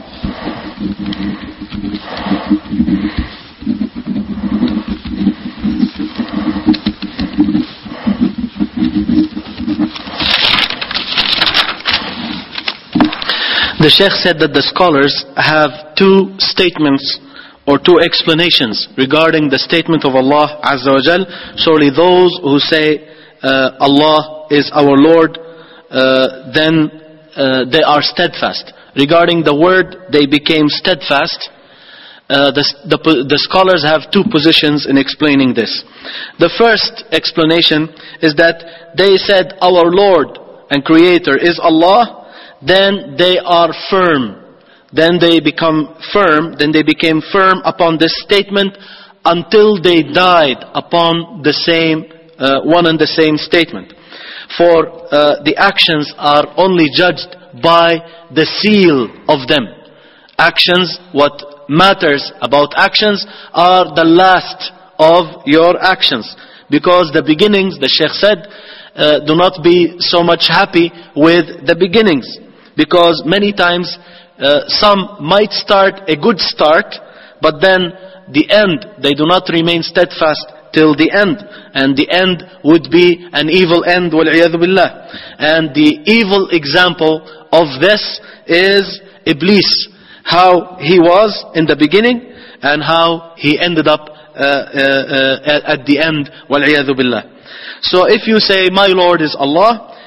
The Sheikh said that the scholars have two statements or two explanations regarding the statement of Allah Azza wa Jal. Surely those who say Allah is our Lord, then they are steadfast. Regarding the word, they became steadfast. The scholars have two positions in explaining this. The first explanation is that they said our Lord and Creator is Allah, then they are firm. Then they became firm upon this statement until they died upon the same one and the same statement. For the actions are only judged by the seal of them. Actions, what matters about actions are the last of your actions. Because the beginnings, the Sheikh said, do not be so much happy with the beginnings. Because many times some might start a good start, but then the end, they do not remain steadfast till the end. And the end would be an evil end, wal-'iyadhu billah. And the evil example of this is Iblis. How he was in the beginning and how he ended up at the end, wal-'iyadhu billah. So if you say, my Lord is Allah,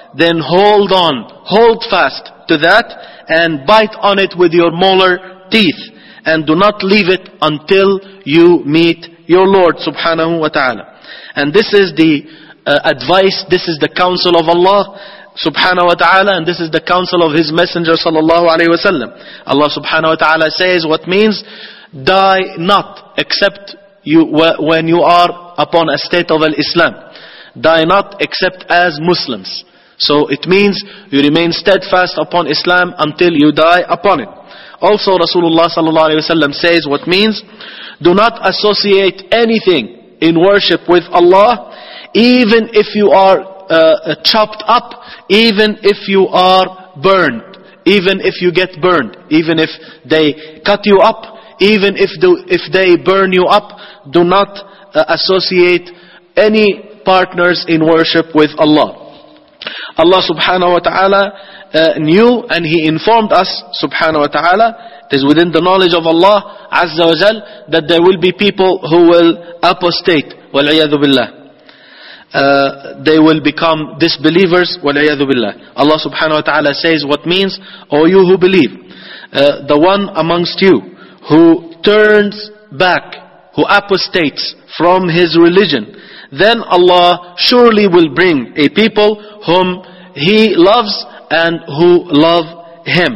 then hold fast to that and bite on it with your molar teeth, and do not leave it until you meet your Lord subhanahu wa ta'ala. And this is the advice, this is the counsel of Allah subhanahu wa ta'ala, and this is the counsel of His Messenger sallallahu alayhi wa sallam. Allah subhanahu wa ta'ala says, what means die not except when you are upon a state of al-Islam. Die not except as Muslims. So it means you remain steadfast upon Islam until you die upon it. Also Rasulullah sallallahu alayhi wa sallam says, what means do not associate anything in worship with Allah, even if you are chopped up, even if you are burned, even if you get burned, even if they cut you up, even if they burn you up, do not associate any partners in worship with Allah. Allah subhanahu wa ta'ala knew, and He informed us subhanahu wa ta'ala, it is within the knowledge of Allah azza wa jal, that there will be people who will apostate, wal-'iyadhu billah. They will become disbelievers, wal-'iyadhu billah. Allah subhanahu wa ta'ala says, what means, O you who believe, the one amongst you who turns back, who apostates from his religion, then Allah surely will bring a people whom He loves and who love Him.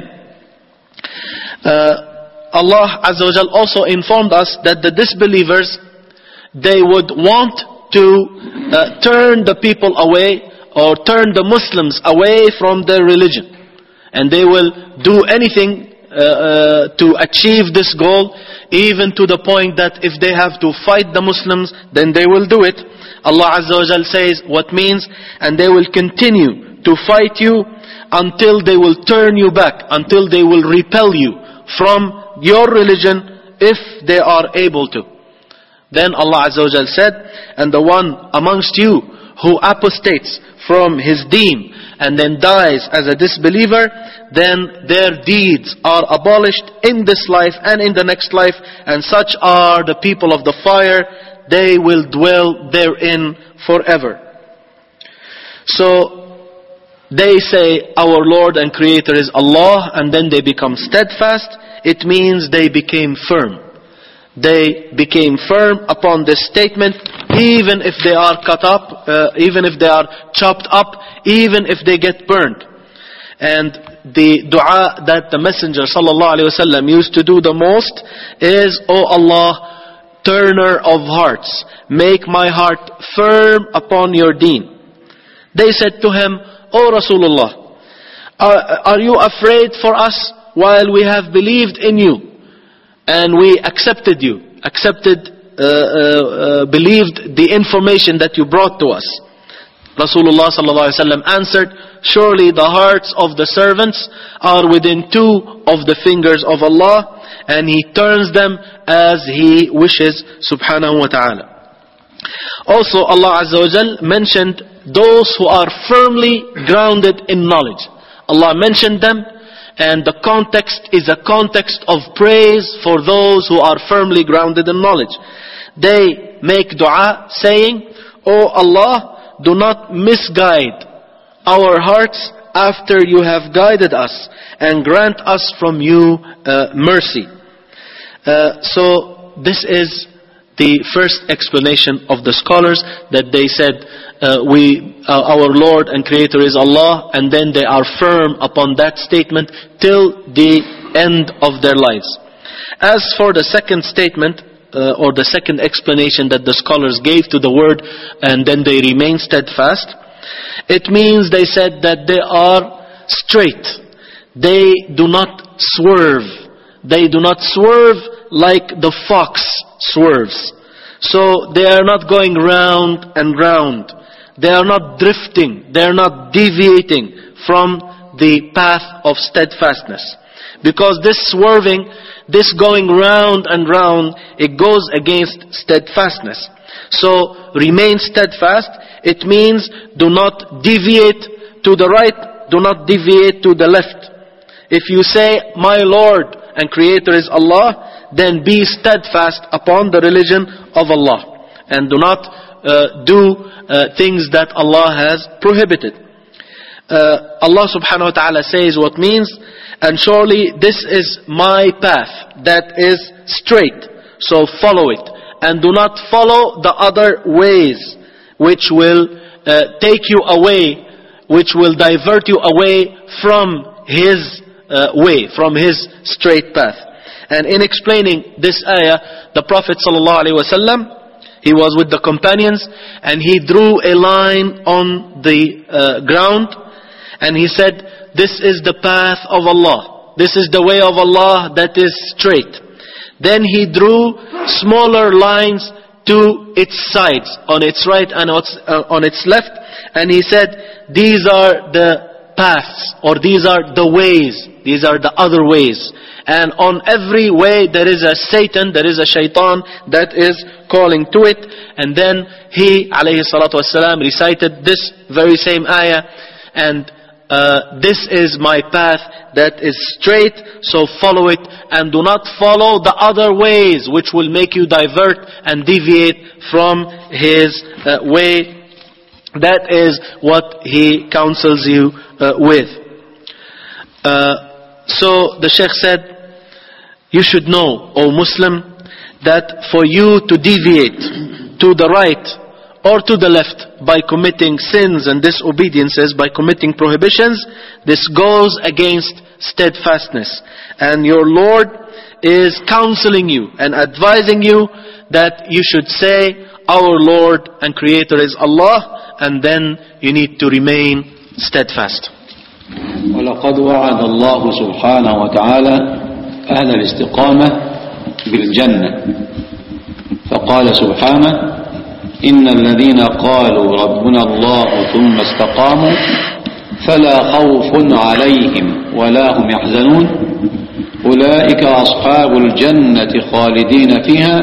Allah Azza wa Jal also informed us that the disbelievers, they would want to turn the people away, or turn the Muslims away from their religion. And they will do anything to achieve this goal, even to the point that if they have to fight the Muslims, then they will do it. Allah Azza wa Jal says, what means, and they will continue to fight you until they will turn you back, until they will repel you from your religion, if they are able to. Then Allah Azza wa Jal said, and the one amongst you who apostates from his deen and then dies as a disbeliever, then their deeds are abolished in this life and in the next life, and such are the people of the fire, they will dwell therein forever. So they say our Lord and Creator is Allah, and then they become steadfast. It means they became firm. They became firm upon this statement, even if they are cut up, even if they are chopped up, even if they get burned. And the dua that the Messenger sallallahu alaihi wasallam used to do the most is, O Allah, turner of hearts, make my heart firm upon your deen. They said to him, O Rasulullah, are you afraid for us while we have believed in you and we accepted you, believed the information that you brought to us? Rasulullah sallallahu alaihi wasallam answered, surely the hearts of the servants are within two of the fingers of Allah, and He turns them as He wishes subhanahu wa ta'ala. Also Allah Azza wa Jal mentioned those who are firmly grounded in knowledge. Allah mentioned them, and the context is a context of praise for those who are firmly grounded in knowledge. They make dua saying, O Allah, do not misguide our hearts after you have guided us, and grant us from you mercy. So this is the first explanation of the scholars, that they said our Lord and Creator is Allah, and then they are firm upon that statement till the end of their lives. As for the second statement, or the second explanation that the scholars gave to the word, and then they remain steadfast, it means, they said, that they are straight. They do not swerve. They do not swerve like the fox swerves. So they are not going round and round. They are not drifting. They are not deviating from the path of steadfastness. Because this swerving, this going round and round, it goes against steadfastness. So remain steadfast. It means do not deviate to the right, do not deviate to the left. If you say, my Lord and Creator is Allah, then be steadfast upon the religion of Allah, and do not do things that Allah has prohibited. Allah subhanahu wa ta'ala says what means, and surely this is my path that is straight, so follow it, and do not follow the other ways which will take you away, which will divert you away from His way, from His straight path. And in explaining this ayah, the Prophet ﷺ, he was with the companions and he drew a line on the ground and he said, this is the path of Allah. This is the way of Allah that is straight. Then he drew smaller lines to its sides, on its right and on its left. And he said, these are the paths, or these are the ways. These are the other ways. And on every way there is a Satan, there is a shaitan that is calling to it. And then he, alayhi salatu wasalam, recited this very same ayah. And this is my path that is straight, so follow it, and do not follow the other ways which will make you divert and deviate from His way. That is what He counsels you with. So the Shaykh said, you should know, O Muslim, that for you to deviate to the right or to the left by committing sins and disobediences, by committing prohibitions, this goes against steadfastness. And your Lord is counseling you and advising you that you should say, our Lord and Creator is Allah, and then you need to remain steadfast. ولقد وعد الله سبحانه وتعالى أهل الاستقامة بالجنة فقال سبحانه إن الذين قالوا ربنا الله ثم استقاموا فلا خوف عليهم ولا هم يحزنون أولئك أصحاب الجنة خالدين فيها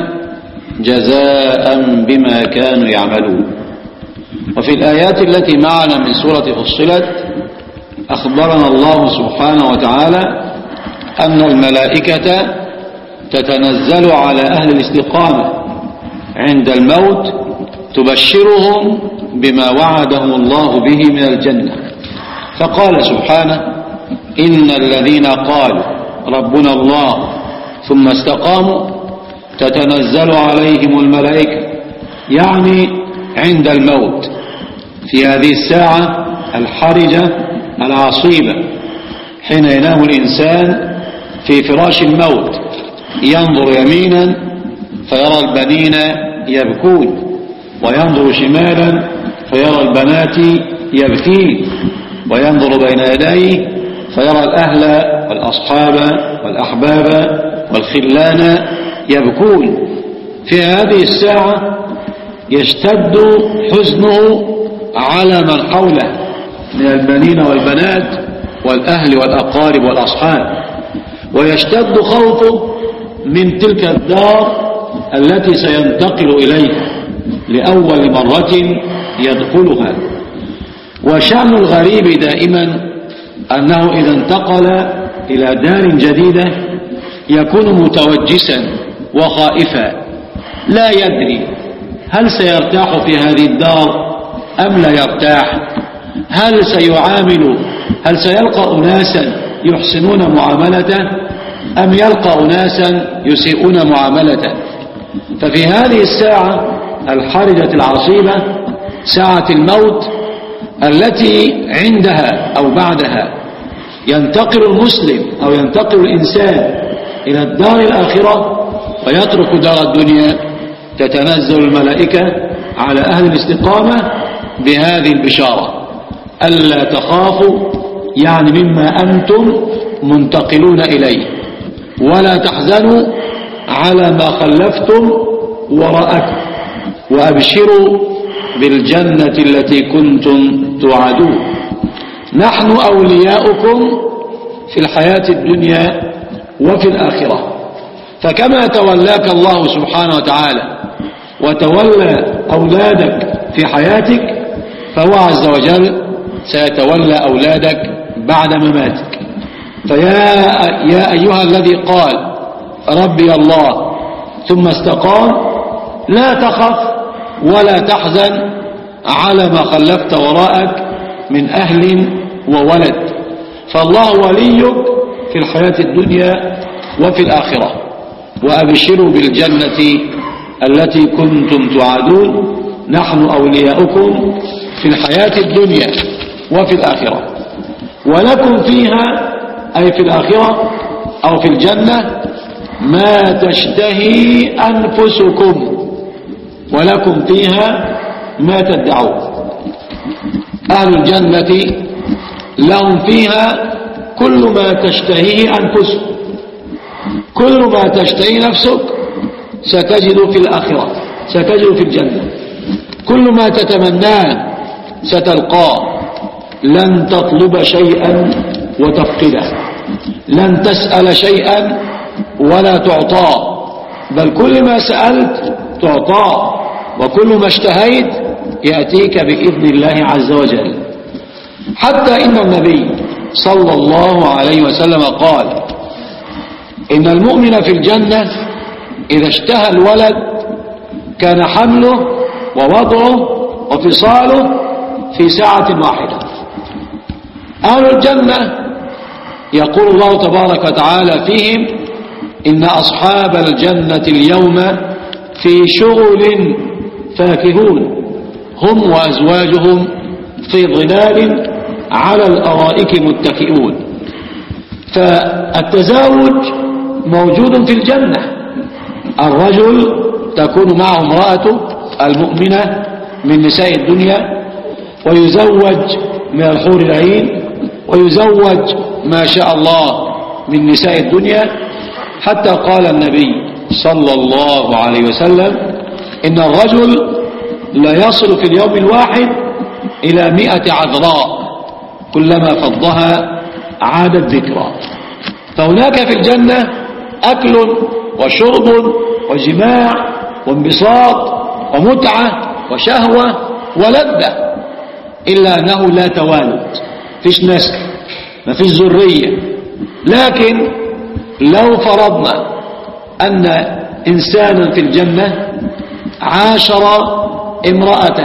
جزاء بما كانوا يعملون. وفي الآيات التي معنا من سورة فصلت أخبرنا الله سبحانه وتعالى أن الملائكة تتنزل على أهل الاستقامة عند الموت تبشرهم بما وعدهم الله به من الجنة. فقال سبحانه إن الذين قالوا ربنا الله ثم استقاموا تتنزل عليهم الملائكة، يعني عند الموت في هذه الساعة الحرجة العصيبة حين ينام الإنسان في فراش الموت ينظر يمينا فيرى البنين يبكون وينظر شمالا فيرى البنات يبكين وينظر بين يديه فيرى الأهل والأصحاب والأحباب والخلان يبكون. في هذه الساعة يشتد حزنه على من حوله من البنين والبنات والأهل والأقارب والأصحاب، ويشتد خوفه من تلك الدار التي سينتقل إليها لأول مرة يدخلها. وشأن الغريب دائما أنه إذا انتقل إلى دار جديدة يكون متوجسا وخائفا لا يدري هل سيرتاح في هذه الدار أم لا يرتاح، هل سيلقى أناسا يحسنون معاملته أم يلقى أناسا يسيئون معاملته. ففي هذه الساعة الحرجة العصيبة ساعة الموت التي عندها أو بعدها ينتقل المسلم أو ينتقل الإنسان إلى الدار الآخرة ويترك دار الدنيا، تتنزل الملائكة على أهل الاستقامة بهذه البشارة ألا تخافوا، يعني مما أنتم منتقلون إليه، ولا تحزنوا على ما خلفتم وراءكم، وأبشروا بالجنة التي كنتم توعدون. نحن أولياؤكم في الحياة الدنيا وفي الآخرة، فكما تولاك الله سبحانه وتعالى وتولى أولادك في حياتك فهو عز وجل سيتولى أولادك بعد مماتك. فيا أيها الذي قال ربي الله ثم استقام لا تخف ولا تحزن على ما خلفت وراءك من أهل وولد. فالله وليك في الحياة الدنيا وفي الآخرة. وأبشروا بالجنة التي كنتم توعدون نحن أولياؤكم في الحياة الدنيا وفي الآخرة ولكم فيها أي في الآخرة أو في الجنة ما تشتهي أنفسكم ولكم فيها ما تدعون. أهل الجنة لهم فيها كل ما تشتهيه أنفسهم. كل ما تشتهي نفسك ستجد في الآخرة، ستجد في الجنة. كل ما تتمناه ستلقاه. لن تطلب شيئا وتفقده، لن تسأل شيئا ولا تعطاه، بل كل ما سألت تعطاه، وكل ما اشتهيت يأتيك بإذن الله عز وجل. حتى إن النبي صلى الله عليه وسلم قال إن المؤمن في الجنة إذا اشتهى الولد كان حمله ووضعه وفصاله في ساعة واحدة. أهل الجنة يقول الله تبارك وتعالى فيهم إن أصحاب الجنة اليوم في شغل فاكهون هم وأزواجهم في ظلال على الأرائك متكئون. فالتزاوج موجود في الجنة. الرجل تكون معه امرأته المؤمنة من نساء الدنيا ويزوج من الحور العين ويزوج ما شاء الله من نساء الدنيا. حتى قال النبي صلى الله عليه وسلم إن الرجل لا يصل في اليوم الواحد إلى 100 عذراء كلما فضها عادت ذكرى. فهناك في الجنة أكل وشرب وجماع وانبساط ومتعة وشهوة ولذة، إلا أنه لا توالد، فيش نسل، ما فيش ذرية. لكن لو فرضنا أن إنسانا في الجنة عاشر امرأته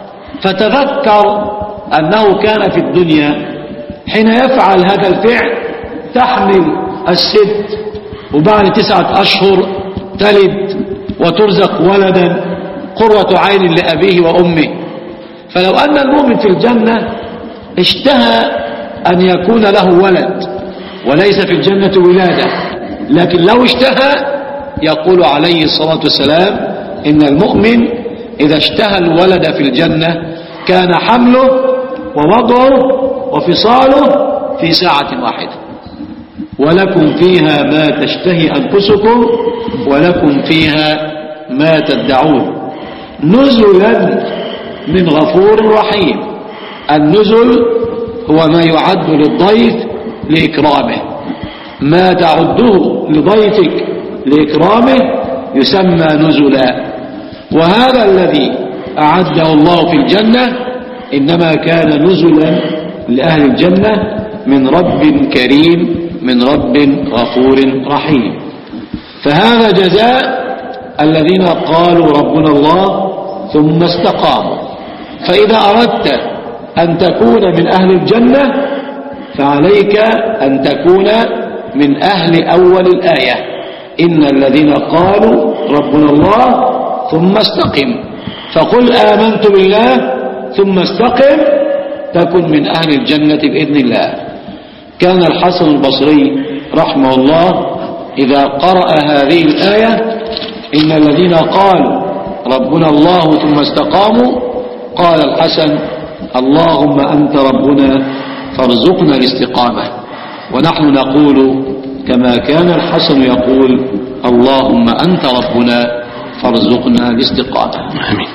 فتذكر أنه كان في الدنيا حين يفعل هذا الفعل تحمل الست وبعد 9 أشهر تلد وترزق ولدا قرة عين لأبيه وأمه. فلو أن المؤمن في الجنة اشتهى أن يكون له ولد، وليس في الجنة ولادة، لكن لو اشتهى يقول عليه الصلاة والسلام إن المؤمن إذا اشتهى الولد في الجنة كان حمله ووضعه وفصاله في ساعة واحدة. ولكم فيها ما تشتهي أنفسكم ولكم فيها ما تدعون نزلا من غفور رحيم. النزل هو ما يعد للضيف لإكرامه. ما تعده لضيفك لإكرامه يسمى نزلا. وهذا الذي أعده الله في الجنة إنما كان نزلا لأهل الجنة من رب كريم من رب غفور رحيم. فهذا جزاء الذين قالوا ربنا الله ثم استقاموا. فإذا أردت أن تكون من أهل الجنة فعليك أن تكون من أهل أول الآية إن الذين قالوا ربنا الله ثم استقم. فقل آمنت بالله ثم استقم تكن من أهل الجنة بإذن الله. كان الحسن البصري رحمه الله إذا قرأ هذه الآية إن الذين قالوا ربنا الله ثم استقاموا قال الحسن اللهم أنت ربنا فارزقنا الاستقامة. ونحن نقول كما كان الحسن يقول اللهم أنت ربنا فارزقنا الاستقامة. آمين.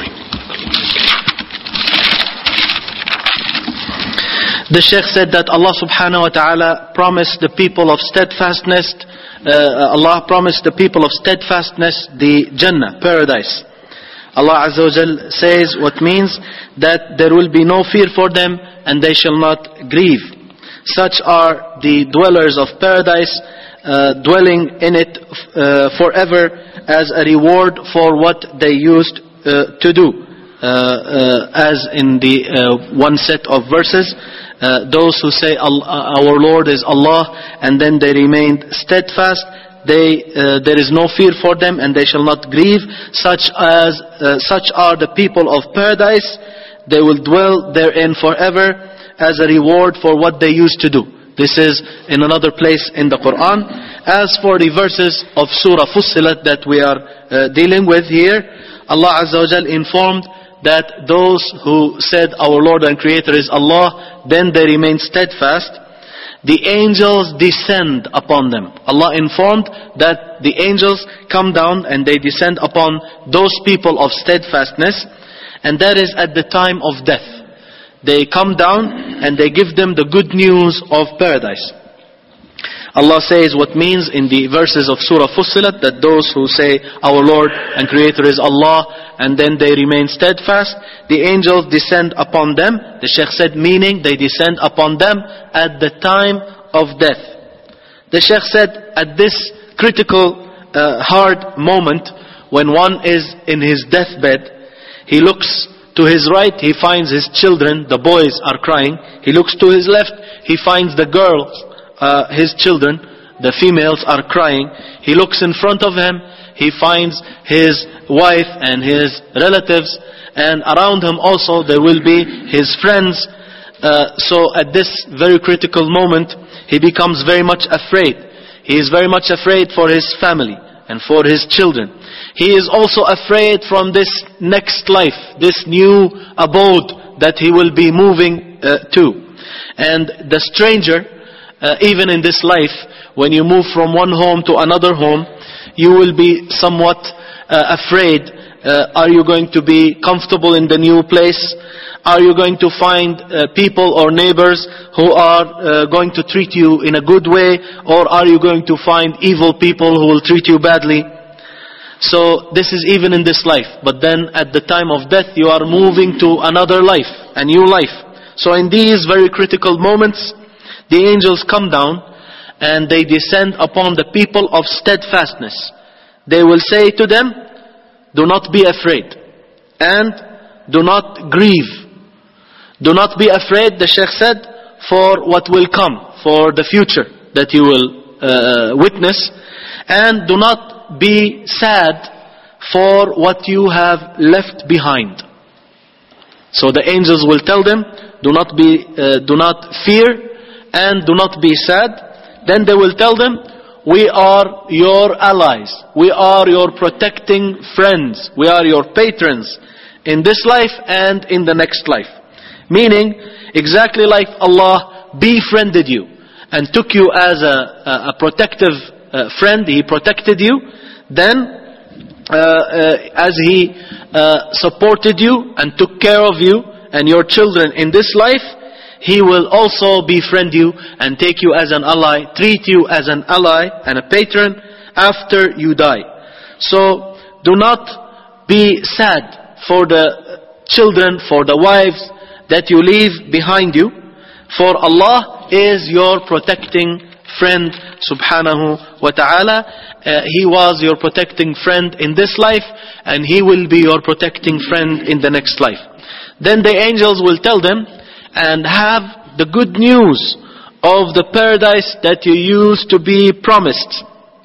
The Sheikh said that Allah subhanahu wa ta'ala promised the people of steadfastness, Allah promised the people of steadfastness the Jannah, paradise. Allah Azza wa Jal says what means that there will be no fear for them and they shall not grieve. Such are the dwellers of paradise, dwelling in it forever as a reward for what they used to do. as in the one set of verses, those who say our Lord is Allah and then they remained steadfast, there is no fear for them and they shall not grieve. Such are the people of paradise. They will dwell therein forever as a reward for what they used to do. This is in another place in the Quran. As for the verses of Surah Fussilat that we are dealing with here, Allah Azza wa Jal informed that those who said our Lord and Creator is Allah, then they remain steadfast. The angels descend upon them. Allah informed that the angels come down and they descend upon those people of steadfastness, and that is at the time of death. They come down and they give them the good news of paradise. Allah says what means in the verses of Surah Fussilat, that those who say our Lord and Creator is Allah and then they remain steadfast, the angels descend upon them. The Shaykh said, meaning they descend upon them at the time of death. The Shaykh said, at this critical, hard moment, when one is in his deathbed, he looks to his right, he finds his children, the boys are crying. He looks to his left, he finds the girls, his children, the females are crying. He looks in front of him, he finds his wife and his relatives, and around him also there will be his friends. So at this very critical moment, he becomes very much afraid. He is very much afraid for his family and for his children. He is also afraid from this next life, this new abode that he will be moving to. And the stranger, even in this life, when you move from one home to another home, you will be somewhat afraid. Are you going to be comfortable in the new place? Are you going to find people or neighbors who are going to treat you in a good way? Or are you going to find evil people who will treat you badly? So this is even in this life. But then at the time of death, you are moving to another life, a new life. So in these very critical moments, the angels come down and they descend upon the people of steadfastness. They will say to them, do not be afraid and do not grieve. Do not be afraid, the Shaykh said, for what will come, for the future that you will witness, and do not be sad for what you have left behind. So the angels will tell them, do not fear and do not be sad. Then they will tell them, we are your allies, we are your protecting friends, we are your patrons in this life and in the next life. Meaning, exactly like Allah befriended you and took you as a protective friend, He protected you. Then, as He supported you and took care of you and your children in this life, He will also befriend you and take you as an ally, treat you as an ally and a patron after you die. So, do not be sad for the children, for the wives that you leave behind you, for Allah is your protecting friend, subhanahu wa ta'ala. He was your protecting friend in this life, and He will be your protecting friend in the next life. Then the angels will tell them and have the good news of the paradise that you used to be promised.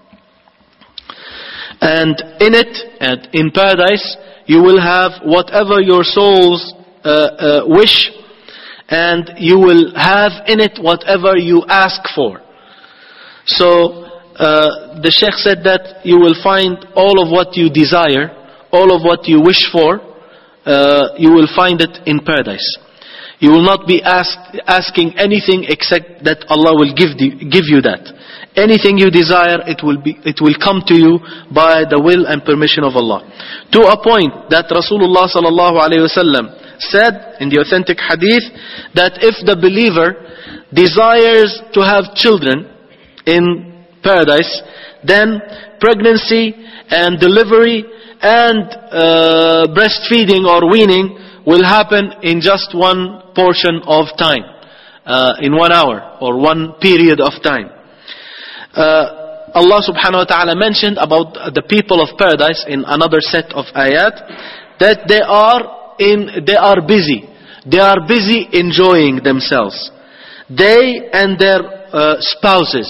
And in it, and in paradise, you will have whatever your souls wish, and you will have in it whatever you ask for. So the Shaykh said that you will find all of what you desire, all of what you wish for, you will find it in paradise. You will not be asking anything except that Allah will give you that. Anything you desire, it will come to you by the will and permission of Allah. To a point that Rasulullah sallallahu alaihi wasallam said in the authentic hadith that if the believer desires to have children in paradise, then pregnancy and delivery and breastfeeding or weaning will happen in just one portion of time, in 1 hour or one period of time. Allah subhanahu wa ta'ala mentioned about the people of paradise in another set of ayat that they are they are busy. They are busy enjoying themselves. They and their spouses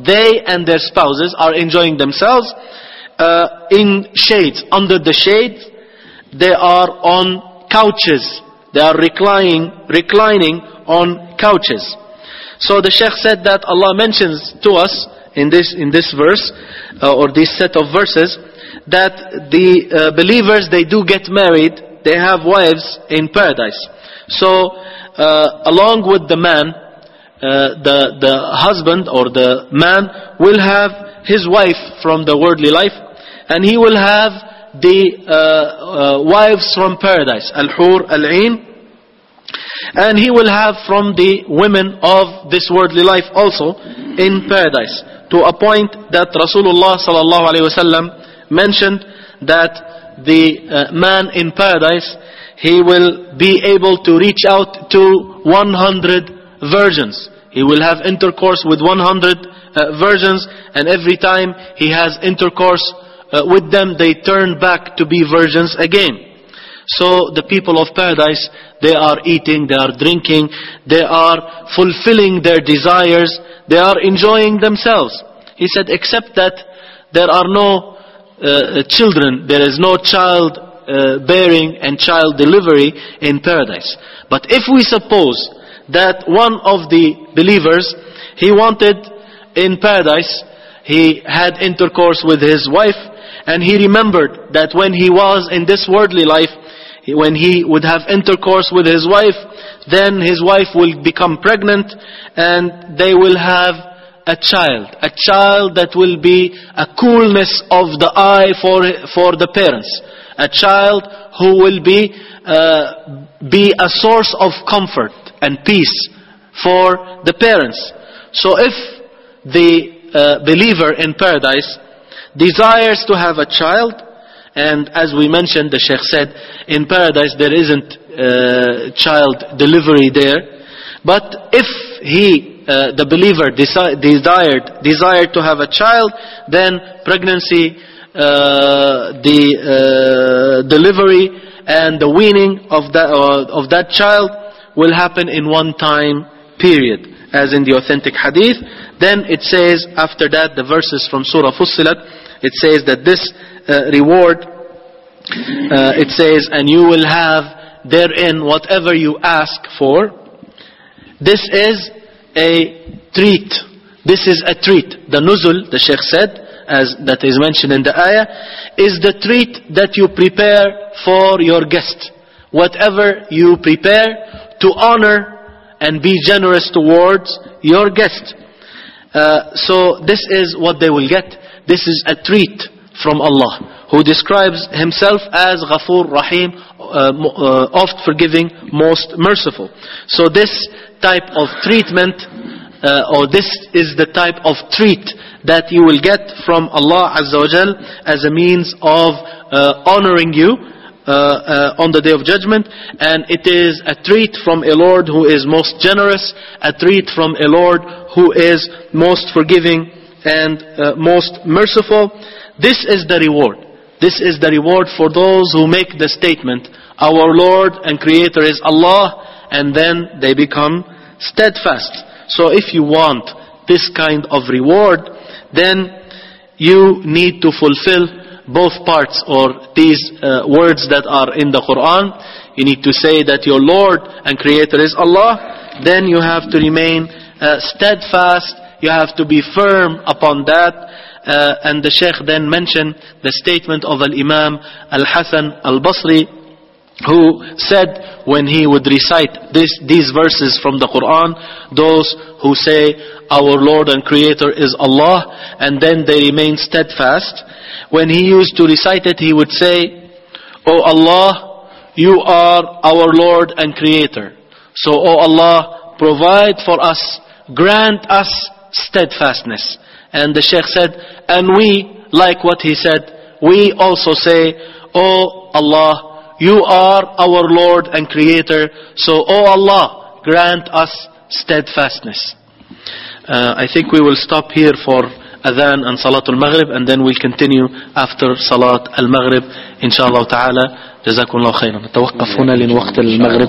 are enjoying themselves in shades. Under the shade, they are on couches. They are reclining on couches. So the Shaykh said that Allah mentions to us in this verse, or this set of verses, that the believers, they do get married, they have wives in paradise. So along with the man, the husband or the man will have his wife from the worldly life, and he will have the wives from paradise, al-hur, al-ain, and he will have from the women of this worldly life also in paradise, to a point that Rasulullah sallallahu alaihi wasallam mentioned that the man in paradise, he will be able to reach out to 100 virgins. He will have intercourse with 100 virgins, and every time he has intercourse with them, they turn back to be virgins again. So the people of paradise, they are eating, they are drinking, they are fulfilling their desires, they are enjoying themselves. He said, except that there are no children, there is no child bearing and child delivery in paradise. But if we suppose that one of the believers, he wanted in paradise, he had intercourse with his wife, and he remembered that when he was in this worldly life, when he would have intercourse with his wife, then his wife will become pregnant, and they will have a child that will be a coolness of the eye for the parents, a child who will be a source of comfort and peace for the parents. So if the believer in paradise desires to have a child, and as we mentioned, the Shaykh said, in paradise there isn't child delivery there, but if the believer desired to have a child, then pregnancy, the delivery and the weaning of that child will happen in one time period, as in the authentic hadith. Then it says, after that, the verses from Surah Fussilat, it says that this reward, it says, and you will have therein whatever you ask for. This is a treat. This is a treat. The nuzul, the Shaykh said, as that is mentioned in the ayah, is the treat that you prepare for your guest. Whatever you prepare to honor and be generous towards your guest. So this is what they will get. This is a treat from Allah, who describes Himself as Ghafoor Rahim, oft forgiving, most merciful. So this type of treatment, or this is the type of treat that you will get from Allah Azza wa Jal as a means of honoring you on the Day of Judgment. And it is a treat from a Lord who is most generous, a treat from a Lord who is most forgiving and most merciful. This is the reward. This is the reward for those who make the statement, our Lord and Creator is Allah, and then they become steadfast. So if you want this kind of reward, then you need to fulfill both parts, or these words that are in the Quran. You need to say that your Lord and Creator is Allah. Then you have to remain steadfast. You have to be firm upon that. And the Shaykh then mentioned the statement of Al-Imam Al-Hasan Al-Basri, who said when he would recite these verses from the Quran, those who say, our Lord and Creator is Allah, and then they remain steadfast, when he used to recite it, he would say, O Allah, you are our Lord and Creator. So, O Allah, provide for us, grant us steadfastness. And the Shaykh said, and we, like what he said, we also say, O Allah, you are our Lord and Creator, so O Allah, grant us steadfastness. I think we will stop here for Adhan and Salatul Maghrib, and then we'll continue after Salat al-Maghrib, inshallah ta'ala. جزاكم الله خيرا. نتوقف هنا لأن وقت المغرب